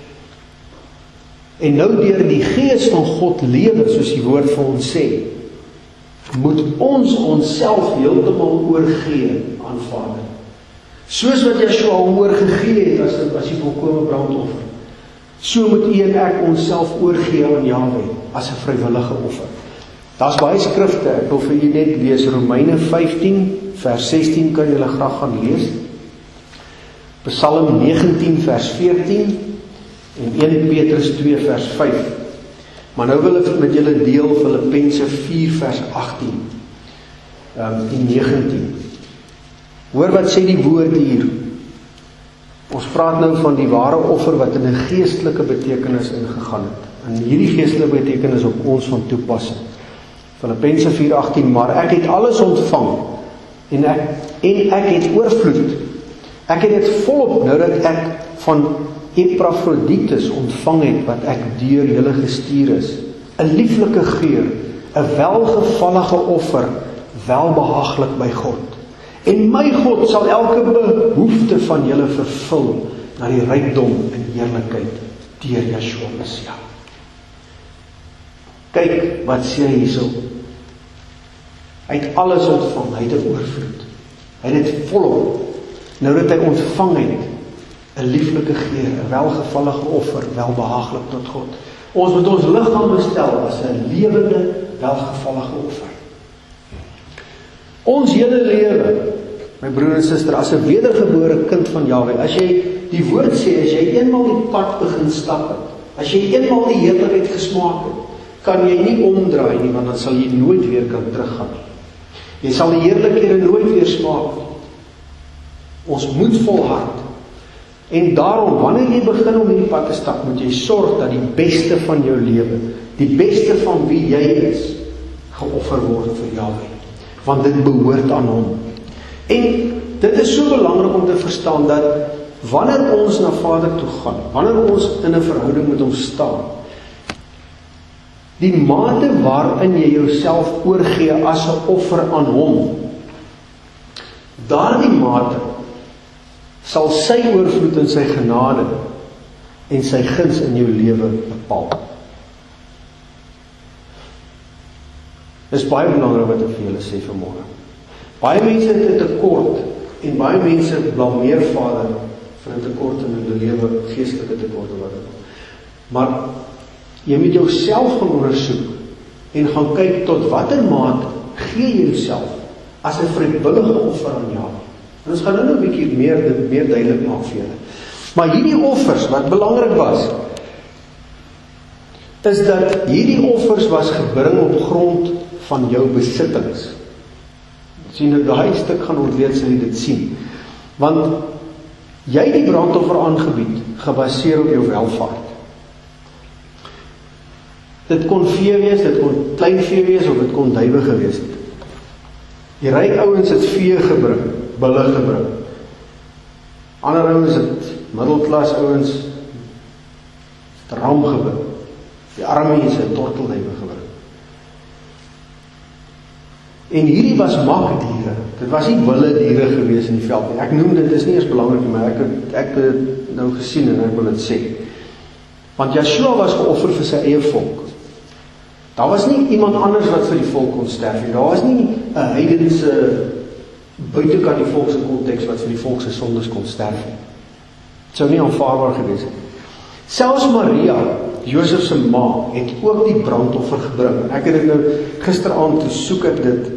en nou deur die Gees van God lewe, soos die woord vir ons sê, moet ons onsself heeltemal oorgee aan Vader. Soos wat Yeshua hom oorgegee het as, as die volkome brandoffer, so moet u en ek onsself oorgee aan Yahweh as 'n vrywillige offer. Daar's baie skrifte, ek wil vir u net lees, Romeine vyftien vers sestien kan julle graag gaan lees, Psalm negentien vers veertien, en Eerste Petrus twee vers vyf. Maar nou wil ek met julle deel Filippense vier vers agtien um, en negentien. Hoor wat sê die woord hier. Ons praat nou van die ware offer wat in 'n geestelike betekenis ingegaan het. En hierdie geestelike betekenis op ons van toepassing. Filippense vier agtien, maar ek het alles ontvang en ek, en ek het oorvloed. Ek het dit volop nou dat ek van Epaphroditus ontvang het wat ek deur julle gestuur is. 'n Lieflike geur, 'n welgevallige offer, welbehaaglik by God. En my God sal elke behoefte van julle vervul na die rykdom en heerlikheid deur Yeshua Messia. Kyk wat sê hy hierso. Hy het alles ontvang, hy het 'n oorvloed. Hy het dit volop. Nou dat hy ontvang het, 'n lieflike geur, 'n welgevallige offer, welbehaaglik tot God. Ons moet ons liggaam bestel as 'n lewende, welgevallige offer. Ons hele lewe, my broer en suster, as 'n wedergebore kind van Yahweh, as jy die woord sê, as jy eenmaal die pad begin stap het, as jy eenmaal die heerlikheid gesmaak het, kan jy nie omdraai nie, want dan sal jy nooit weer kan teruggaan nie. Jy sal die heerlikhede nooit weer smaak nie. Ons moet volhard. En daarom, wanneer jy begin om hierdie pad te stap, moet jy sorg dat die beste van jou lewe, die beste van wie jy is, geoffer word vir Yahweh. Want dit behoort aan hom. En dit is so belangrik om te verstaan dat wanneer ons na Vader toe gaan, wanneer ons in 'n verhouding met hom staan, die mate waarin jy jouself oorgee as 'n offer aan hom, daardie mate sal sy oorvloed in sy genade en sy guns in jou lewe bepaal. Dis baie belangrik wat ek vir julle sê vanmôre. Baie mense het 'n tekort en baie mense blameer Vader vir 'n tekort in hulle lewe, geestelike tekort of wat dan ook. Maar jy moet jouself gaan ondersoek en gaan kyk tot watter mate gee jy jouself as 'n vrywillige offer aan Jahwe. En ons gaan nou 'n bietjie meer dit meer duidelik maak vir julle. Maar hierdie offers wat belangrik was, is dat hierdie offers was gebring op grond van jou besittings. Sien nou daai stuk gaan ontleed sal jy dit sien. Want jy het die brandoffer aangebied gebaseer op jou welvaart. Dit kon vee wees, dit kon klein vee wees of dit kon duwe gewees het. Die ryk ouens het vee gebring, bulle gebring. Ander ouens het middelklas ouens het ram gebring. Die arme mense het tortelduwe gebring. En hierdie was makdiere. Dit was nie wilde diere gewees in die veld nie. Ek noem dit is nie eens belangrik nie, maar ek het ek het dit nou gesien en ek wil dit sê. Want Joshua was geoffer vir sy eie volk. Daar was nie iemand anders wat vir die volk kon sterf nie. Daar was nie 'n heidense buitekant die volk se konteks wat vir die volk se sondes kon sterf nie. Dit sou nie aanvaarbaar gewees het. Selfs Maria, Josef se ma, het ook die brandoffer gebring. Ek het dit nou gisteraand toe soek ek dit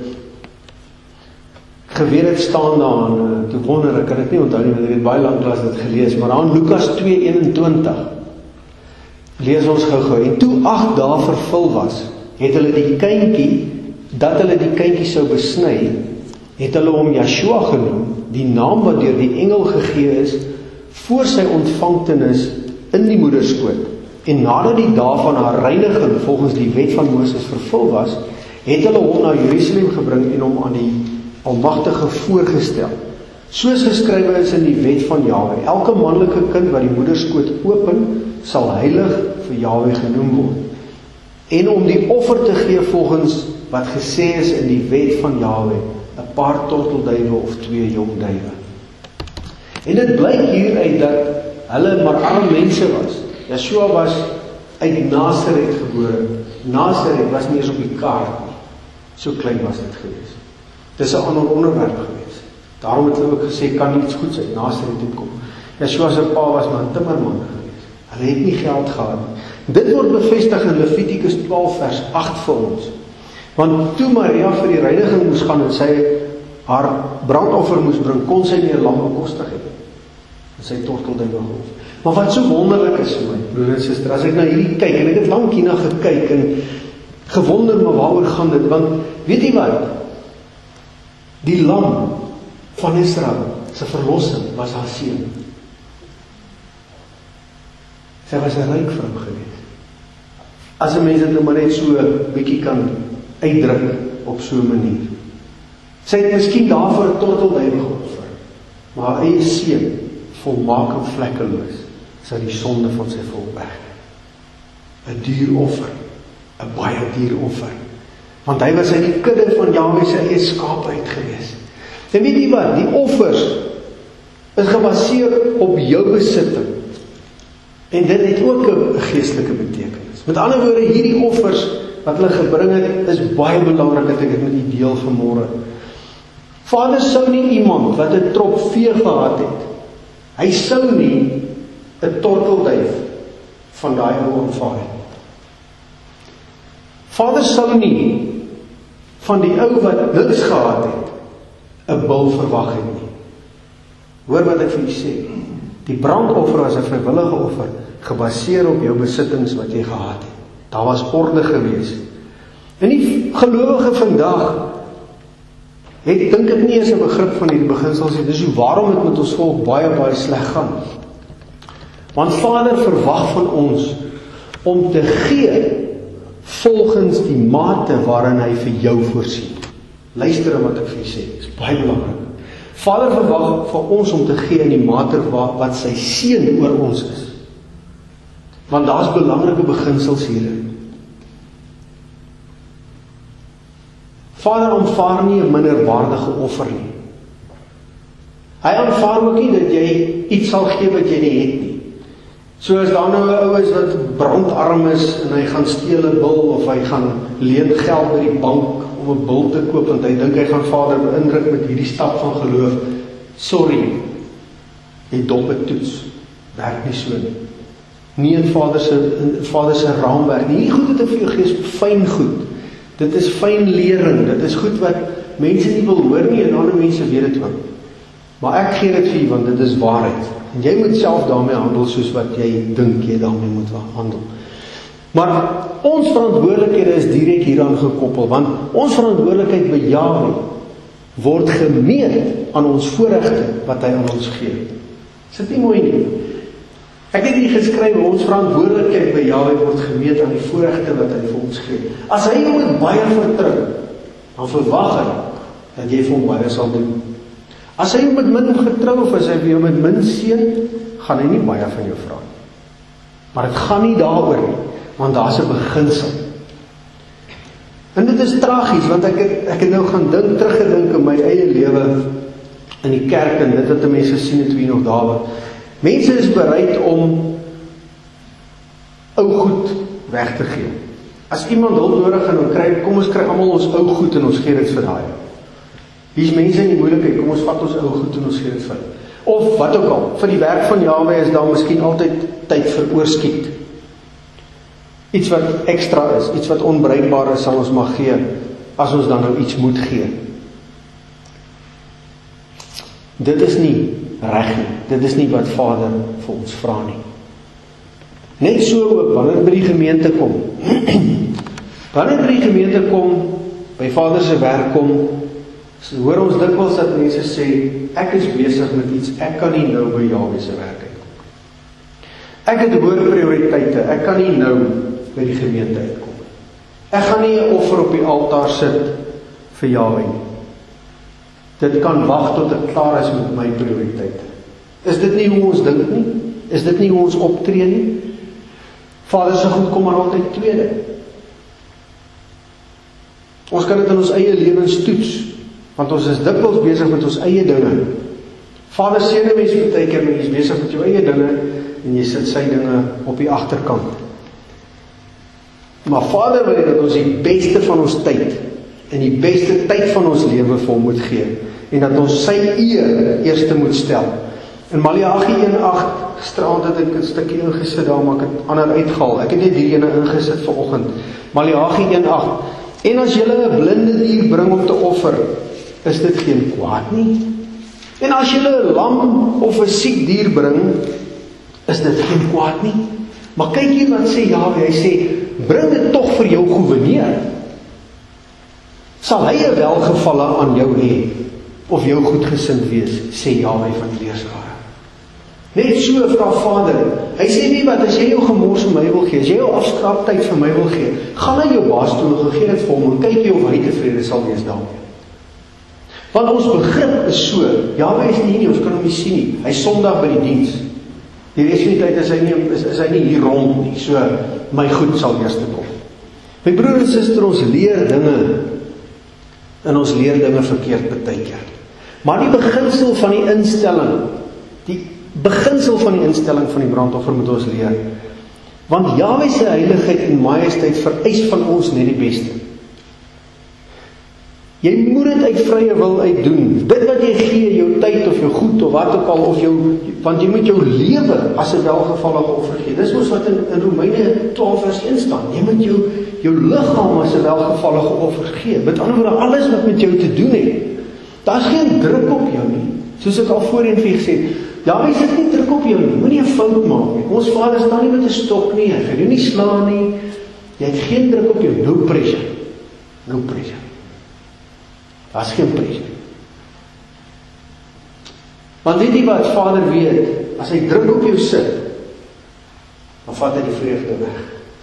geweet het staan daar, toe wonder ek, kan dit nie onthou nie, want ek het baie lank klas dit gelees, maar aan Lukas twee eenentwintig lees ons gou-gou, en toe agt dae vervul was, het hulle die kindjie, dat hulle die kindjie sou besny, het hulle hom Joshua genoem, die naam wat deur die engel gegee is, voor sy ontvangtenis in die moederskoot. En nadat die dae van haar reiniging volgens die wet van Moses vervul was, het hulle hom na Jerusalem gebring en hom aan die Almagtige voorgestel. Soos geskrywe is in die wet van Jahwe, elke manlike kind wat die moederskoot open, sal heilig vir Jahwe genoem word. En om die offer te gee volgens wat gesê is in die wet van Jahwe, 'n paar tortelduwe of twee jong duwe. En dit blyk hieruit dat hulle maar arme mense was. Joshua was uit Nasaret gebore. Nasaret was nie eens op die kaart nie. So klein was dit gewees. Dis 'n ander onderwerp gewees. Daarom het hulle ook gesê, kan nie iets goeds uit Nasaret uitkom. Joshua se pa was maar 'n timmerman gewees. Hulle het nie geld gehad nie. Dit word bevestig in Levitikus twaalf vers agt vir ons. Want toe Maria vir die reiniging moes gaan en sy haar brandoffer moes bring, kon sy nie 'n lam bekostig het. En sy tortelduwe geoffer. Maar wat so wonderlik is vir my, broer en suster, as ek na hierdie kyk, en ek het lank hierna gekyk, en gewonder, maar waaroor gaan dit, want, weet jy wat, die lam van Israel, sy verlossing, was haar seun. Sy was 'n ryk vrou gewees. As 'n mens dit nou maar net so 'n bietjie kan uitdruk, op so 'n manier. Sy het miskien daarvoor 'n tortelduwe geoffer, maar haar eie seun, volmaak en vlekkeloos, sal die sonde van sy volk wegneem. 'n Duur offer, 'n baie duur offer, want hy was in die kudde van Jahwe se eie skape uit gewees. En weet jy wat, die offers is gebaseer op jou besitting, en dit het ook 'n geestelike betekenis. Met ander woorde, hierdie offers wat hulle gebring het, is baie belangrik dat ek dit met u deel vanmôre. Vader sou nie iemand wat 'n trop vee gehad het, hy sou nie 'n tortelduif van daai ou aanvaar het. Vader sou nie van die ou wat niks gehad het, 'n bul verwag het nie. Hoor wat ek vir u sê. Die brandoffer was 'n vrywillige offer, gebaseer op jou besittings wat jy gehad het. Daar was orde gewees. En die gelowige vandag het dink ek nie eens 'n begrip van hierdie beginsels nie. Dis waarom dit met ons volk baie baie sleg gaan. Want Vader verwag van ons om te gee volgens die mate waarin hy vir jou voorsien. Luister wat ek vir u sê, dit is baie belangrik. Vader verwag van ons om te gee in die mate wat sy seën oor ons is. Want daar's belangrike beginsels hierin. Vader aanvaar nie 'n minderwaardige offer nie. Hy aanvaar ook nie dat jy iets sal gee wat jy nie het nie. So as daar nou 'n ou is wat brandarm is en hy gaan steel 'n bil of hy gaan leen geld by die bank om 'n bil te koop want hy dink hy gaan Vader beïndruk met hierdie stap van geloof. Sorry, die dop het toets. Werk nie so nie. Nie in Vader se in Vader se raamwerk nie. Hierdie goed wat ek vir jou gee is fyn goed. Dit is fyn lering. Dit is goed wat mense nie wil hoor nie en ander mense weet dit ook. Maar ek gee dit vir jou want dit is waarheid. En jy moet self daarmee handel soos wat jy dink jy daarmee moet handel. Maar ons verantwoordelikhede is direk hieraan gekoppel, want ons verantwoordelikheid by Jahwe word gemeet aan ons voorregte wat hy aan ons gee. Is dit nie mooi nie? Ek het hier geskryf, ons verantwoordelikheid by Jahwe word gemeet aan die voorregte wat hy vir ons gee. As hy jou met baie vertrou, dan verwag hy dat jy vir hom baie sal doen. As hy jou met min getrou of as hy jou met min seën, gaan hy nie baie van jou vra nie. Maar dit gaan nie daaroor nie, want daar's 'n beginsel. En dit is tragies, want ek het, ek het nou gaan dink, teruggedink in my eie lewe in die kerk en dit wat die mense sien het wie nog daar was. Mense is bereid om ou goed weg te gee. As iemand hulp nodig het en kry, kom ons kry almal ons ou goed en ons gee dit vir daai. Hier's mense in die moeilikheid, kom ons vat ons ou goed en ons gee dit vir. Of wat ook al, vir die werk van Jahwe is daar miskien altyd tyd vir oorskiet. Iets wat ekstra is, iets wat onbruikbaar is, sal ons mag gee, as ons dan nou iets moet gee. Dit is nie reg nie, dit is nie wat Vader vir ons vra nie. Net so ook, wanneer by die gemeente kom, wanneer by die gemeente kom, by Vader se werk kom, so hoor ons dikwels dat mense sê, ek is besig met iets, ek kan nie nou by Jahwe se werk uitkom. Ek het hoë prioriteite, ek kan nie nou by die gemeente uitkom. Ek gaan nie 'n offer op die altaar sit vir Jahwe nie. Dit kan wag tot ek klaar is met my prioriteite. Is dit nie hoe ons dink nie? Is dit nie hoe ons optree nie? Vader se goed kom maar altyd tweede. Ons kan dit in ons eie lewens toets, want ons is dikwels besig met ons eie dinge. Vader seën 'n mens baie keer, maar jy is besig met jou eie dinge en jy sit sy dinge op die agterkant. Maar Vader wil hê dat ons die beste van ons tyd en die beste tyd van ons lewe vir hom moet gee en dat ons sy eer eerste moet stel. In Maleagi een agt, gisteraand het ek 'n stukkie ingesit daar, maar ek het ander uitgehaal. Ek het net hierdie ene ingesit vanoggend. Maleagi een agt. En as julle 'n blinde dier bring om te offer, is dit geen kwaad nie. En as julle 'n lam of 'n siek dier bring, is dit geen kwaad nie. Maar kyk hier wat sê Jahwe, hy sê, bring dit tog vir jou goewerneur. Sal hy 'n welgevalle aan jou hê, of jou goedgesind wees, sê Jahwe van die leerskare. Net so vra Vader, hy sê nie wat, as jy jou gemors vir my wil gee, as jy jou afskraaptyd vir my wil gee, gaan na jou baas toe en gee dit vir hom, en kyk jy of hy tevrede sal wees daarmee. Want ons begrip is so, Jahwe is nie hier nie, ons kan hom nie sien nie, hy is Sondag by die diens. Die res van die tyd is hy nie, is, is hy nie hier rond nie, so my goed sal eerste kom. My broer en suster, ons leer dinge, en ons leer dinge verkeerd baie keer. Maar die beginsel van die instelling, die beginsel van die instelling van die brandoffer moet ons leer. Want Jahwe se heiligheid en majesteit vereis van ons net die beste. Jy moet dit uit vrye wil uit doen. Dit wat jy gee, jou tyd of jou goed of wat ook al, of jou, want jy moet jou lewe as 'n welgevallige offer gee. Dis mos wat in, in Romeine twaalf vers een staan. Jy moet jou, jou liggaam as 'n welgevallige offer gee. Met ander woorde, alles wat met jou te doen het. Daar's geen druk op jou nie. Soos ek al voorheen vir gesê het, ja, hy sit nie druk op jou nie. Moenie 'n fout maak nie. Ons Vader staan nie met 'n stok nie. Hy gaan jou nie slaan nie. Jy het geen druk op jou. No pressure. No pressure. Daar's geen pressure. Want weet jy wat Vader weet, as hy druk op jou sit, dan vat hy die vreugde weg.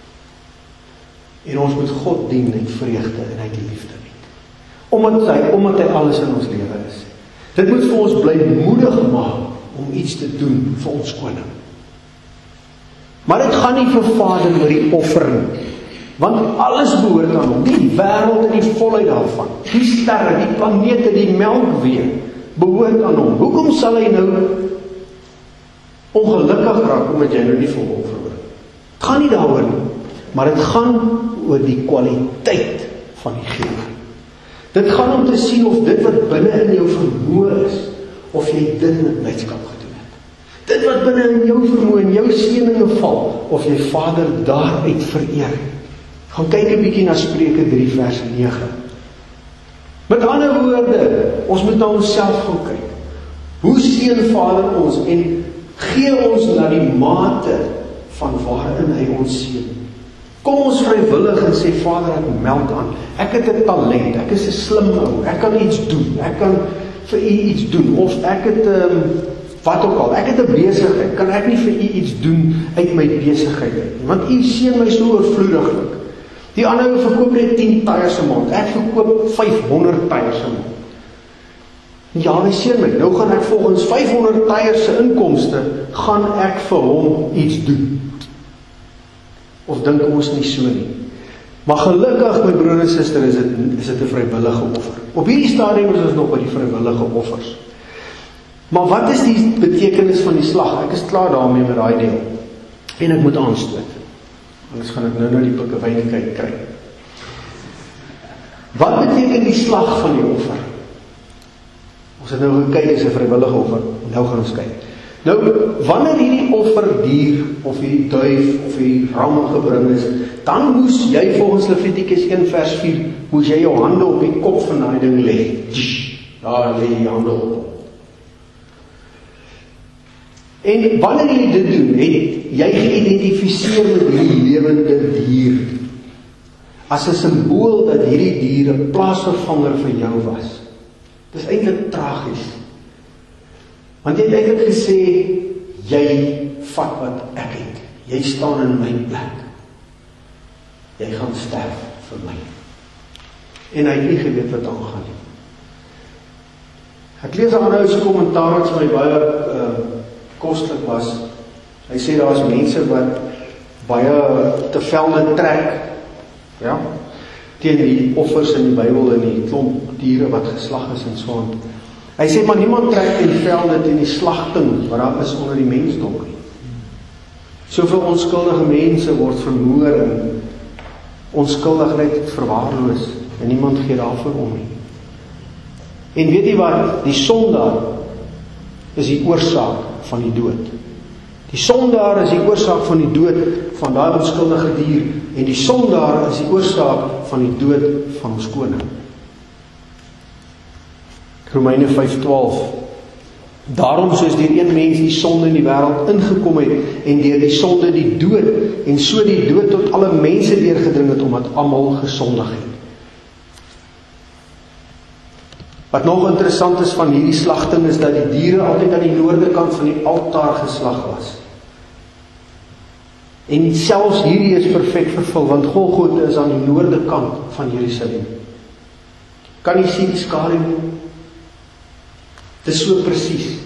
En ons moet God dien uit vreugde en uit liefde nie. Omdat hy, omdat hy alles in ons lewe is. Dit moet vir ons blymoedig maak om iets te doen vir ons koning. Maar dit gaan nie vir Vader oor die offer nie. Want alles behoort aan hom, die wêreld en die volheid daarvan, die sterre, die planete, die melkwee, behoort aan hom. Hoekom sal hy nou ongelukkig raak omdat jy nou nie vir hom offer bring. Het gaan nie daaroor nie, maar het gaan oor die kwaliteit van die gewer. Dit gaan om te sien of dit wat binne in jou vermoë is, of jy dit met blydskap gedoen het. Dit wat binne in jou vermoë, in jou seëninge val, of jy Vader daaruit vereer. Gaan kyk 'n bietjie na Spreuke drie vers nege. Met ander woorde, ons moet na onsself gaan kyk. Hoe seën Vader ons en gee ons na die mate van waarin hy ons seën. Kom ons vrywillig en sê, Vader, ek meld aan. Ek het 'n talent, ek is 'n slim ou, ek kan iets doen, ek kan vir u iets doen, of ek het um, wat ook al, ek het 'n besigheid, kan ek nie vir u iets doen uit my besigheid nie, want u seën my so oorvloediglik. Die ander ou verkoop net tien tyres 'n maand, ek verkoop vyfhonderd tyres 'n maand. Ja, hy seën my, nou gaan ek volgens vyfhonderd tyres se inkomste, gaan ek vir hom iets doen. Of dink ons nie so nie. Maar gelukkig, my broer en suster, is dit, is dit 'n vrywillige offer. Op hierdie stadium is ons nog by die vrywillige offers. Maar wat is die betekenis van die slag? Ek is klaar daarmee met daai deel. En ek moet aanstoot. Anders gaan ek nou nou die pikkewyn kry. Wat beteken die slag van die offer? Ons het nou gekyk, is 'n vrywillige offer. Nou gaan ons kyk. Nou, wanneer hierdie offerdier, of hierdie duif, of hierdie ram gebring is, dan moes jy volgens Levitikus een vers vier, moes jy jou hande op die kop van daai ding lê. Daar lê jy hande op. En wanneer jy dit doen, het jy geïdentifiseer met hierdie lewende dier, as 'n simbool dat hierdie dier 'n plaasvervanger vir jou was. Dit is eintlik tragies. Want jy het eintlik gesê, jy vat wat ek het. Jy staan in my plek. Jy gaan sterf vir my. En hy het nie geweet wat aangaan nie. Ek lees 'n ander ou se kommentaar wat vir my baie uh, koslik was. Hy sê daar is mense wat baie te velde trek, ja, teen die offers in die Bybel en die klomp diere wat geslag is en so aan. Hy sê, maar niemand trek teen velde teen die slagting wat daar is onder die mensdom nie. Soveel onskuldige mense word vermoor en onskuldigheid verwaarloos en niemand gee daarvoor om nie. En weet jy wat, die sondaar is die oorsaak van die dood. Die sondaar is die oorsaak van die dood van daai onskuldige dier en die sondaar is die oorsaak van die dood van ons koning. Romeine vyf twaalf. Daarom soos deur een mens die sonde in die wêreld ingekom het en deur die sonde die dood en so die dood tot alle mense deurgedring het omdat almal gesondig het. Wat nog interessant is van hierdie slagting is dat die diere altyd aan die noorde kant van die altaar geslag was. En selfs hierdie is perfek vervul want Golgotha is aan die noorde kant van Jerusalem. Kan jy sien die skadu? Dit is so presies.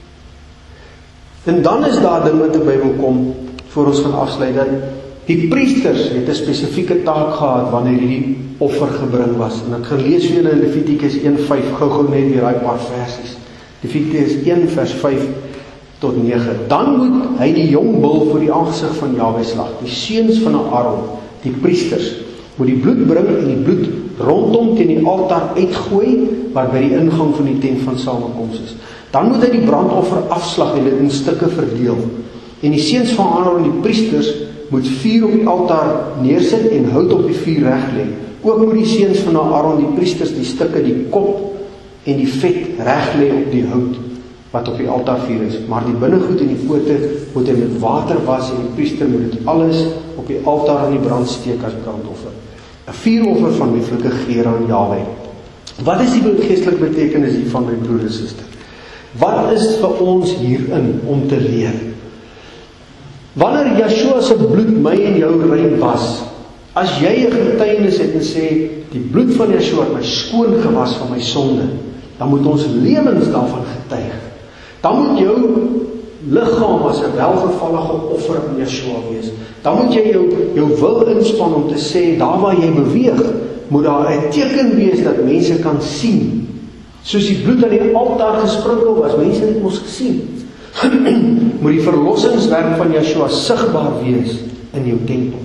En dan is daar ding wat in die Bybel kom, voor ons gaan afsluit, dat die priesters het 'n spesifieke taak gehad wanneer hierdie offer gebring was. En ek gaan lees vir julle in Levitikus een vyf, gou-gou net weer daai paar versies. Levitikus een vers vyf tot nege. Dan moet hy die jong bul voor die aangesig van Jahwe slag, die seuns van Aaron, die priesters, moet die bloed bring en die bloed rondom teen die altaar uitgooi, wat by die ingang van die tent van samekoms is. Dan moet hy die brandoffer afslag en dit in stukke verdeel. En die seuns van Aaron, die priesters, moet vuur op die altaar neersit en hout op die vuur reg lê. Ook moet die seuns van Aaron, die priesters, die stukke, die kop en die vet reg lê op die hout wat op die altaar vuur is. Maar die binnegoed en die pote moet hy met water was en die priester moet dit alles op die altaar aan die brand steek as brandoffer. 'n Vuuroffer van lieflike geur aan Jahwe. Wat is die geestelike betekenis hiervan, my broer en suster? Wat is vir ons hierin om te leer? Wanneer Yeshua se bloed my en jou rein was, as jy 'n getuienis het en sê, die bloed van Yeshua het my skoon gewas van my sonde, dan moet ons lewens daarvan getuig. Dan moet jou liggaam as 'n welgevallige offer aan Yeshua wees. Dan moet jy jou, jou wil inspann om te sê, daar waar jy beweeg, moet daar 'n teken wees dat mense kan sien. Soos die bloed aan die altaar gesprinkel was, mense het mos gesien. moet die verlossingswerk van Yeshua sigbaar wees in jou tempel.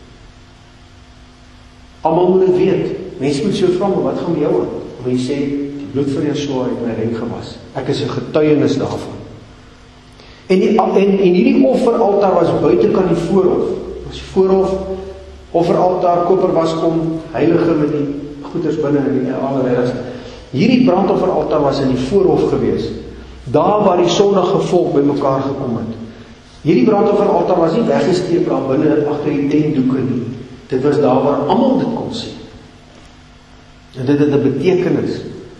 Almal moet dit weet. Mense moet so vra, maar wat gaan met jou aan? En jy sê, die bloed van Yeshua het my rein gewas. Ek is 'n getuienis daarvan. En, die, en, en hierdie offeraltaar was buitekant die voorhof. Was die voorhof, offeraltaar, koper waskom, heilige met die goeders binne in die allerheiligste. Hierdie brandofferaltaar was in die voorhof gewees. Daar waar die sondige volk bymekaar gekom het. Hierdie brandofferaltaar was nie weggesteek daar binne agter die tentdoeke nie. Dit was daar waar almal dit kon sien. En dit het 'n betekenis.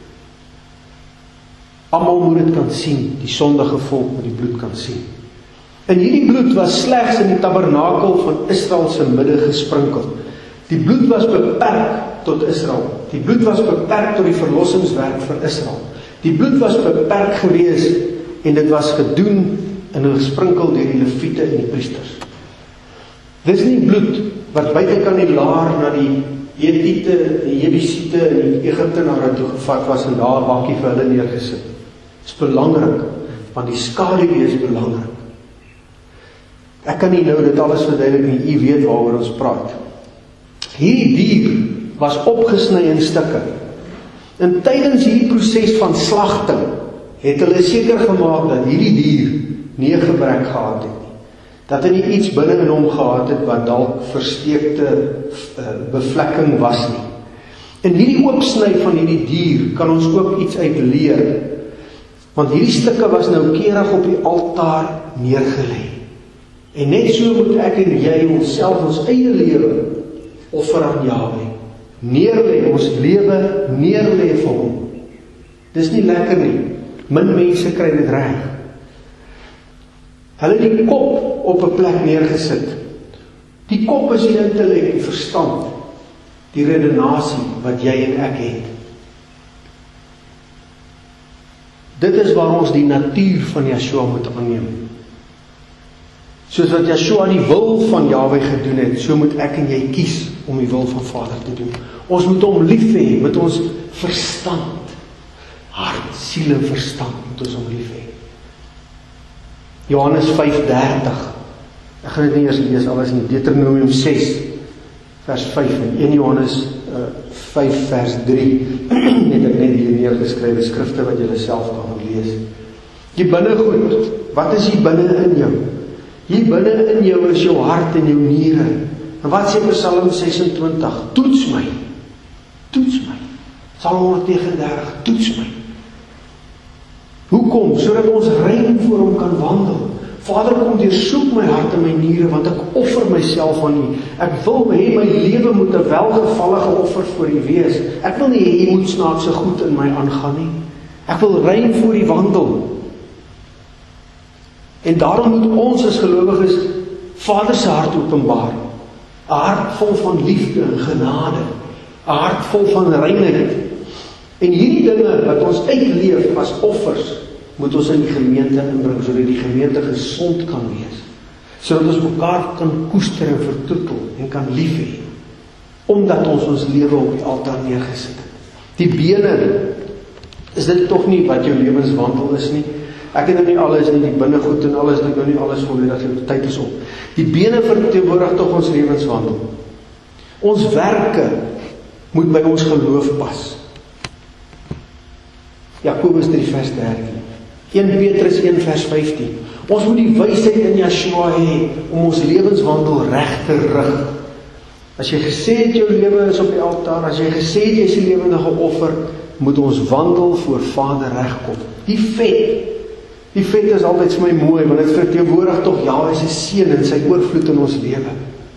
Almal moet dit kan sien, die sondige volk moet die bloed kan sien. En hierdie bloed was slegs in die tabernakel van Israel se midde gesprinkel. Die bloed was beperk tot Israel. Die bloed was beperk tot die verlossingswerk vir Israel. Die bloed was beperk gewees en dit was gedoen en gesprinkel deur die leviete en die priesters. Dis nie bloed wat buitekant die laar na die Hetiete, die Jebusiete en die Egiptenare toe gevat was en daar bakkie vir hulle neergesit. Dit is belangrik, want die skaduwee is belangrik. Ek kan nie nou dit alles verduidelik nie, u weet waaroor ons praat. Hierdie dier was opgesny in stukke. En tydens hierdie proses van slagting het hulle seker gemaak dat hierdie dier nie 'n gebrek gehad het nie. Dat hy nie iets binne in hom gehad het wat dalk versteekte uh, bevlekking was nie. In hierdie oopsny van hierdie dier kan ons ook iets uit leer. Want hierdie stukke was noukeurig op die altaar neergelê. En net so moet ek en jy onsself, ons eie lewe offer aan Jahwe. Neerlê, ons lewe neerlê vir hom. Dis nie lekker nie. Min mense kry dit reg. Hulle het die kop op 'n plek neergesit. Die kop is die intellek, die verstand, die redenasie wat jy en ek het. Dit is waar ons die natuur van Yeshua moet aanneem. Soos wat Yeshua die wil van Jahwe gedoen het, so moet ek en jy kies om die wil van Vader te doen. Ons moet hom lief hê met ons verstand. Hart, siel en verstand moet ons hom lief hê. Johannes vyf dertig. Ek gaan dit nie eers lees, alles in Deuteronomium ses vers vyf en een Johannes uh, vyf vers drie. Net ek net hier neergeskrywe skrifte wat julle self kan lees. Die binnegoed, wat is hier binne in jou? Hier binne in jou is jou hart en jou niere. En wat sê Psalm sesentwintig? Toets my. Toets my. Psalm honderdnegenendertig, toets my. Hoekom? Sodat ons rein voor hom kan wandel. Vader, kom deursoek my hart en my niere, want ek offer myself aan U. Ek wil hê my lewe moet 'n welgevallige offer voor U wees. Ek wil nie hê U moet snaakse goed in my aangaan nie. Ek wil rein voor U wandel. En daarom moet ons as gelowiges Vader se hart openbaar. 'n Hart vol van liefde en genade. 'n Hart vol van reinheid. En hierdie dinge wat ons uitleef as offers, moet ons in die gemeente inbring, sodat die gemeente gesond kan wees. Sodat ons mekaar kan koester en vertroetel en kan lief hê. Omdat ons ons lewe op die altaar neergesit het. Die bene, is dit tog nie wat jou lewenswandel is nie? Ek het nou nie alles nie, die binnegoed en alles, ek nou nie alles volledig, die tyd is op. Die bene verteenwoordig tog ons lewenswandel. Ons werke moet by ons geloof pas. Jakobus drie vers dertien. een Petrus een vers vyftien. Ons moet die wysheid in Yeshua hê om ons lewenswandel reg te rig. As jy gesê het jou lewe is op die altaar, as jy gesê het jy is die lewendige offer, moet ons wandel voor Vader regkom. Die vet, die vet is altyd vir my mooi, want dit verteenwoordig tog Jahwe se seën en sy oorvloed in ons lewe.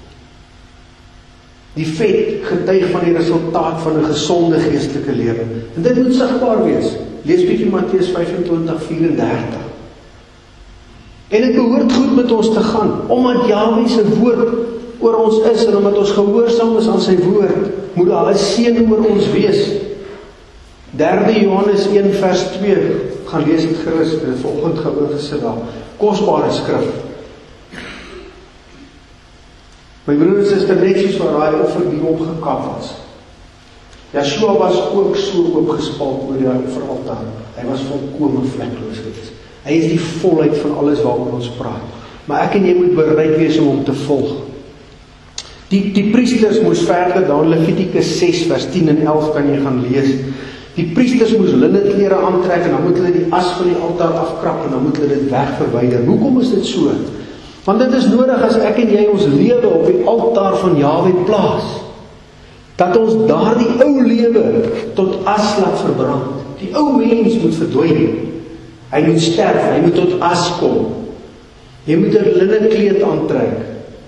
Die vet getuig van die resultaat van 'n gesonde geestelike lewe. En dit moet sigbaar wees. Lees bietjie Matteus vyfentwintig vyf-en-dertig. En dit behoort goed met ons te gaan, omdat Jahwe se woord oor ons is, en omdat ons gehoorsaam is aan sy woord, moet daar 'n seën oor ons wees. derde Johannes een vers twee, gaan lees dit gerus, dit vanoggend geoorgesit daar, kosbare skrif. My broers en susters, net soos waar daai offer die opgekap was. Yeshua was ook so oopgespalk oor die offeraltaar. Hy was volkome vlekloos geweest. Hy is die volheid van alles waaroor ons praat. Maar ek en jy moet bereid wees om hom te volg. Die, die priesters moes verder dan Levitikus ses vers tien en elf kan jy gaan lees. Die priesters moes linneklere aantrek en dan moet hulle die as van die altaar afkrap en dan moet hulle dit wegverwyder. Hoekom is dit so? Want dit is nodig as ek en jy ons lewe op die altaar van Jahwe plaas, dat ons daardie ou lewe tot as laat verbrand. Die ou mens moet verdwyn. Hy moet sterf, hy moet tot as kom. Jy moet 'n linnekleed aantrek.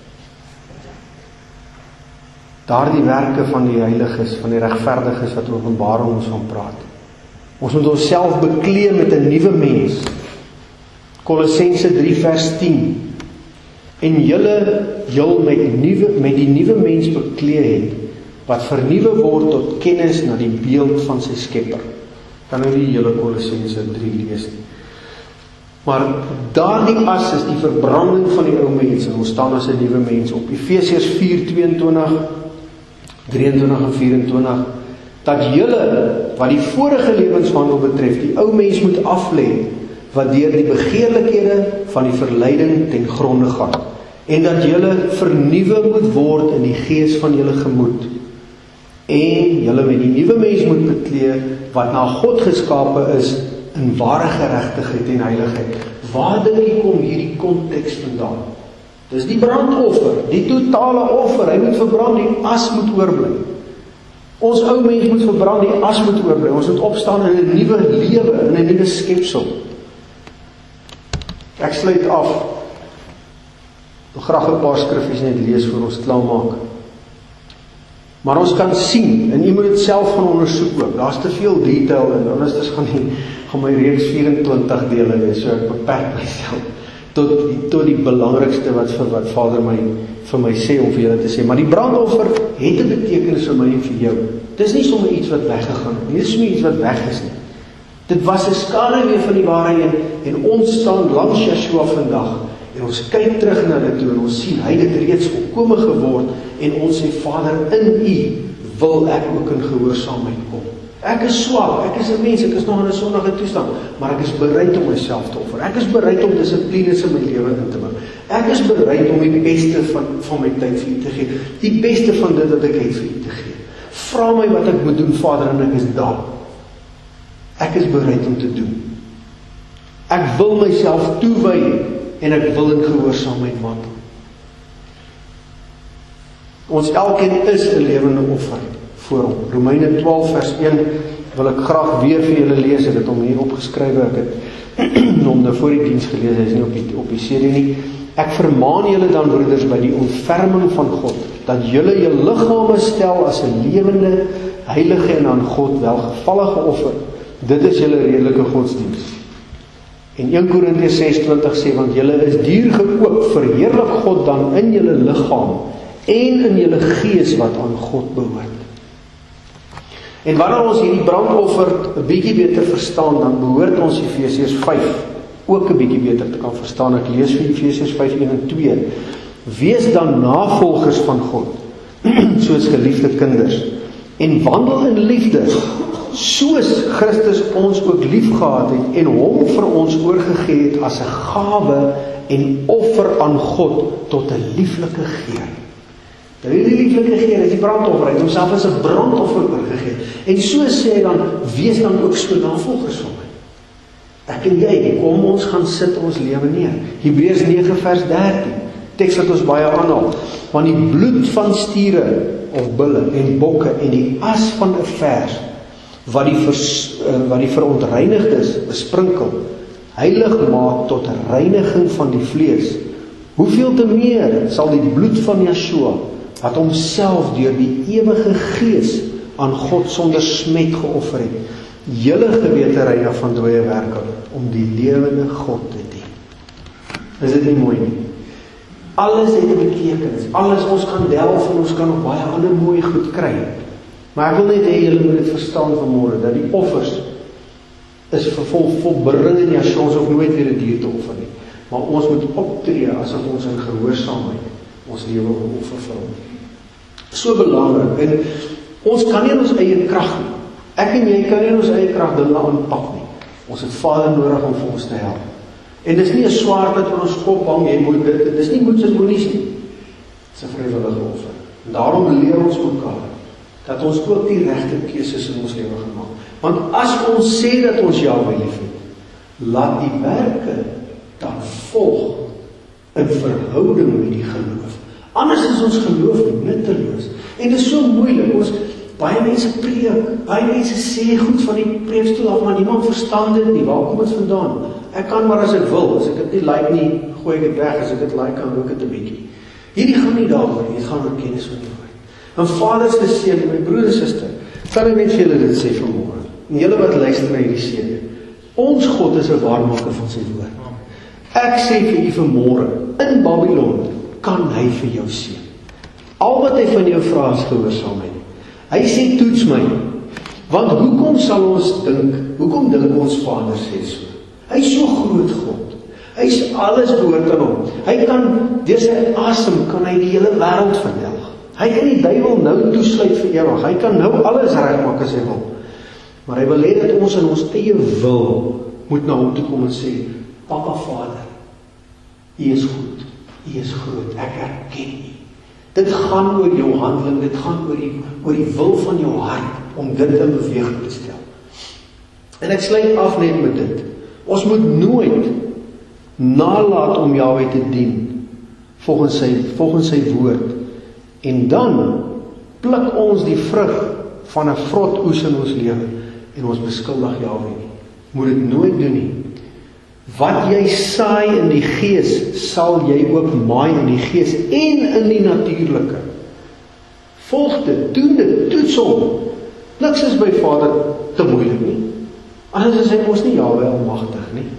Daardie werke van die heiliges, van die regverdiges wat Openbaring ons van praat. Ons moet onsself beklee met 'n nuwe mens. Kolossense drie vers tien. En julle jul met nuwe met die nuwe mens beklee het, wat vernuwe word tot kennis na die beeld van sy Skepper. Kan nou die hele Kolossense drie lees nie. Maar daardie as is die verbranding van die ou mens en ons staan as 'n nuwe mens op. Efesiërs vier tweeëntwintig, drieëntwintig en vyf-en-twintig, dat julle, wat die vorige lewenswandel betref, die ou mens moet aflê, wat deur die begeerlikhede van die verleiding ten gronde gaan, en dat julle vernuwe moet word in die gees van julle gemoed, en julle met die nuwe mens moet beklee, wat na God geskape is, in ware geregtigheid en heiligheid. Waar dink jy kom hierdie konteks vandaan? Dis die brandoffer, die totale offer, hy moet verbrand, die as moet oorbly. Ons ou mens moet verbrand, die as moet oorbly. Ons moet opstaan in 'n nuwe lewe, in 'n nuwe skepsel. Ek sluit af. Ek wil graag 'n paar skriffies net lees voor ons klaarmaak. Maar ons kan sien, en jy moet dit self gaan ondersoek ook, daar's te veel detail en anders is gaan, die, gaan my reeks vyf-en-twintig dele wees, so ek beperk myself tot die, tot die belangrikste wat, vir, wat Vader my, vir my sê om vir julle te sê. Maar die brandoffer het 'n betekenis vir my en vir jou. Dit is nie sommer iets wat weggegaan het, nie is sommer iets wat weg is nie. Dit was 'n skaduwee van die waarheid en, en ons staan langs Yeshua vandag. En ons kyk terug na dit toe en ons sien, hy het reeds volkome geword en ons sê, Vader, in U wil ek ook in gehoorsaamheid kom. Ek is swak, ek is 'n mens, ek is nog in 'n sondige toestand, maar ek is bereid om myself te offer. Ek is bereid om dissiplines in my lewe in te bring. Ek is bereid om die beste van, van my tyd vir U te gee. Die beste van dit wat ek het vir U te gee. Vra my wat ek moet doen, Vader, en ek is daar. Ek is bereid om te doen. Ek wil myself toewy en ek wil in gehoorsaamheid wandel. Ons elkeen is 'n lewende offer voor hom. Romeine twaalf vers een wil ek graag weer vir julle lees. Ek het hom hier opgeskrywe. Ek het hom nou voor die diens gelees. Hy is nie op die, op die C D nie. Ek vermaan julle dan, broeders, by die ontferming van God, dat julle julle liggame stel as 'n lewende, heilige en aan God welgevallige offer. Dit is julle redelike godsdiens. En een Korintiërs ses twintig sê, want julle is duur gekoop, verheerlik God dan in julle liggaam en in julle gees wat aan God behoort. En wanneer ons hierdie brandoffer 'n bietjie beter verstaan, dan behoort ons Efesiërs vyf ook 'n bietjie beter te kan verstaan. Ek lees vir Efesiërs vyf een en twee. Wees dan navolgers van God, soos geliefde kinders, en wandel in liefde, soos Christus ons ook lief gehad het en hom vir ons oorgegee het as 'n gawe en offer aan God tot 'n lieflike geur. Nou hierdie lieflike geur is die brandoffer, hy het homself as 'n brandoffer oorgegee. En so sê hy dan, wees dan ook so navolgers van my. Ek en jy, kom ons gaan sit ons lewe neer. Hebreërs nege vers dertien, teks wat ons baie aanhaal. Want die bloed van stiere of bulle en bokke en die as van 'n vers wat die, vers, wat die verontreinigdes besprinkel, heilig maak tot reiniging van die vlees. Hoeveel te meer sal die bloed van Yeshua, wat homself deur die ewige gees aan God sonder smet geoffer het, julle gewete reinig van dooie werke, om die lewende God te dien. Is dit nie mooi nie? Alles het 'n betekenis, alles ons kan delf en ons kan nog baie ander mooi goed kry. Maar ek wil net hê julle moet dit verstaan vanmôre, dat die offers is vir vol, volbring in Yeshua, ons hoef nooit weer 'n dier te offer nie. Maar ons moet optree asof ons in gehoorsaamheid ons lewe offer vir hom. So belangrik, en ons kan nie in ons eie krag nie. Ek en jy kan nie in ons eie krag dinge aanpak nie. Ons het Vader nodig om vir ons te help. En dis nie 'n swaard wat oor ons kop hang, jy moet dit, dis nie moeds en moenies nie. Dis 'n vrywillige offer. En daarom leer ons mekaar dat ons ook die regte keuses in ons lewe gaan maak. Want as ons sê dat ons Jahwe liefhet, laat die werke dan volg in verhouding met die geloof. Anders is ons geloof nutteloos. En dit is so moeilik. Ons baie mense preek, baie mense sê goed van die preekstoel af, maar niemand verstaan dit nie. Waar kom dit vandaan? Ek kan maar as ek wil, as ek dit nie like nie, gooi ek dit weg, as ek dit like, kan ook dit 'n bietjie. Hierdie gaan nie daaroor nie, dit gaan oor kennis van die woord. En vaders te seën, my broer en suster, kan ek net vir julle dit sê vanmôre. En julle wat luister na hierdie seën, ons God is 'n waarmaker van sy woord. Ek sê vir u vanmôre, in Babylon kan hy vir jou seën. Al wat hy van jou vra is gehoorsaamheid. Hy sê toets my, want hoekom sal ons dink, hoekom dink ons Vader sê so? Hy is so groot God. Hy is alles behoort aan hom. Hy kan, deur sy asem, kan hy die hele wêreld verdelg. Hy kan die duiwel nou toesluit vir ewig. Hy kan nou alles regmaak as hy wil. Maar hy wil hê dat ons in ons eie wil moet na hom toe kom en sê, Papa Vader, U is goed, U is groot, ek erken U. Dit gaan oor jou handeling, dit gaan oor die, oor die wil van jou hart, om dit in beweging te stel. En ek sluit af net met dit. Ons moet nooit nalaat om Jahwe te dien, volgens sy, volgens sy woord. En dan pluk ons die vrug van 'n vrot oes in ons lewe, en ons beskuldig Jahwe nie. Moet dit nooit doen nie. Wat jy saai in die gees, sal jy ook maai in die gees en in die natuurlike. Volg dit, doen dit, toets hom. Niks is by Vader te moeilik nie. Anders is hy mos nie Jahwe almagtig nie.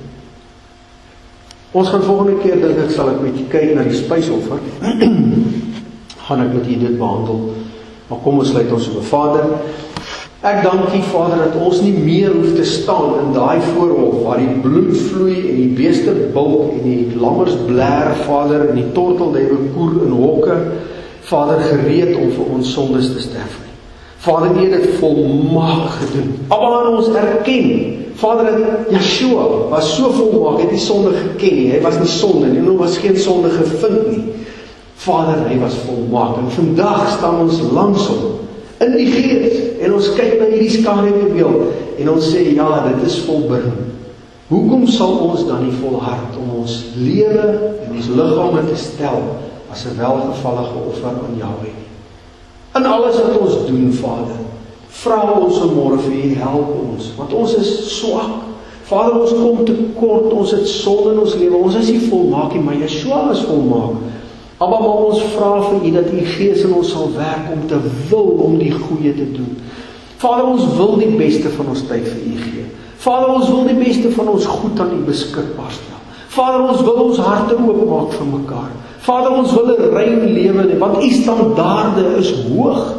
Ons gaan volgende keer, dink ek, sal ek met jy kyk na die spysoffer. Gaan ek met jy dit behandel. Maar kom ons sluit ons op. Vader, ek dank U, Vader, dat ons nie meer hoef te staan in daai voorhof waar die bloed vloei en die beeste bulk en die lammers blær, Vader, en die tortelduwe koer in hokke, Vader, gereed om vir ons sondes te sterf nie. Vader, U het dit volmaak gedoen. Almal ons erken, Vader, dat Yeshua was so volmaak, hy het nie sonde geken nie, hy was nie sonde nie, en hy was geen sonde gevind nie. Vader, hy was volmaak, en vandag staan ons langs hom, in die gees, en ons kyk na hierdie skaduwee beeld, en ons sê, ja, dit is volbring. Hoekom sal ons dan nie volhard om ons lewe en ons liggame te stel as 'n welgevallige offer aan Jahwe nie? In alles wat ons doen, Vader, vra ons vanmôre vir U, help ons, want ons is swak. Vader, ons kom tekort, ons het sonde in ons lewe, ons is nie volmaak nie, maar Yeshua is volmaak. Abba, maar ons vra vir U dat U Gees in ons sal werk om te wil om die goeie te doen. Vader, ons wil die beste van ons tyd vir U gee. Vader, ons wil die beste van ons goed aan U beskikbaar stel. Vader, ons wil ons harte oopmaak vir mekaar. Vader, ons wil 'n rein lewe, want U standaarde is hoog.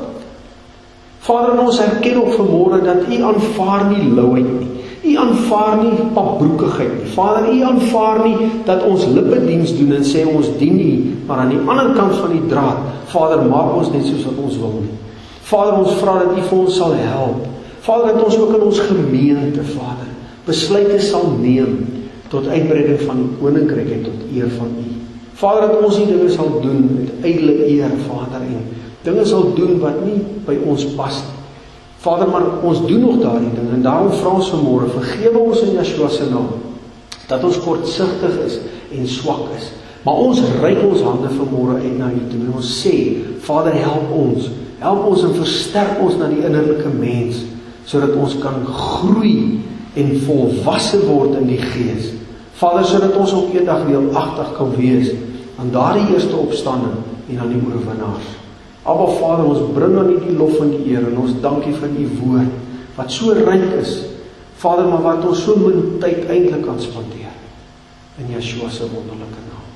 Vader, ons erken op vanmôre dat U aanvaar nie louheid nie. U aanvaar nie papbroekigheid nie. Vader, U aanvaar nie dat ons lippe diens doen en sê ons dien U, maar aan die ander kant van die draad, Vader, maak ons net soos wat ons wil nie. Vader, ons vra dat U vir ons sal help. Vader, dat ons ook in ons gemeente, Vader, besluite sal neem tot uitbreiding van die koninkryk en tot eer van U. Vader, dat ons die dinge sal doen met ydelike eer, Vader, en dinge sal doen wat nie by ons pas nie. Vader, maar ons doen nog daardie dinge, en daarom vra ons vanmôre, vergewe ons in Yeshua se naam, dat ons kortsigtig is en swak is. Maar ons reik ons hande vanmôre uit na U toe, en ons sê, Vader, help ons, help ons en versterk ons na die innerlike mens, sodat ons kan groei en volwasse word in die Gees. Vader, sodat ons ook eendag deelagtig kan wees aan daardie eerste opstanding en aan die oorwinnaars. Abba Vader, ons bring aan U die lof en die eer, en ons dank U vir U woord, wat so ryk is, Vader, maar wat ons so min tyd eintlik kan spandeer. In Yeshua se wonderlike naam.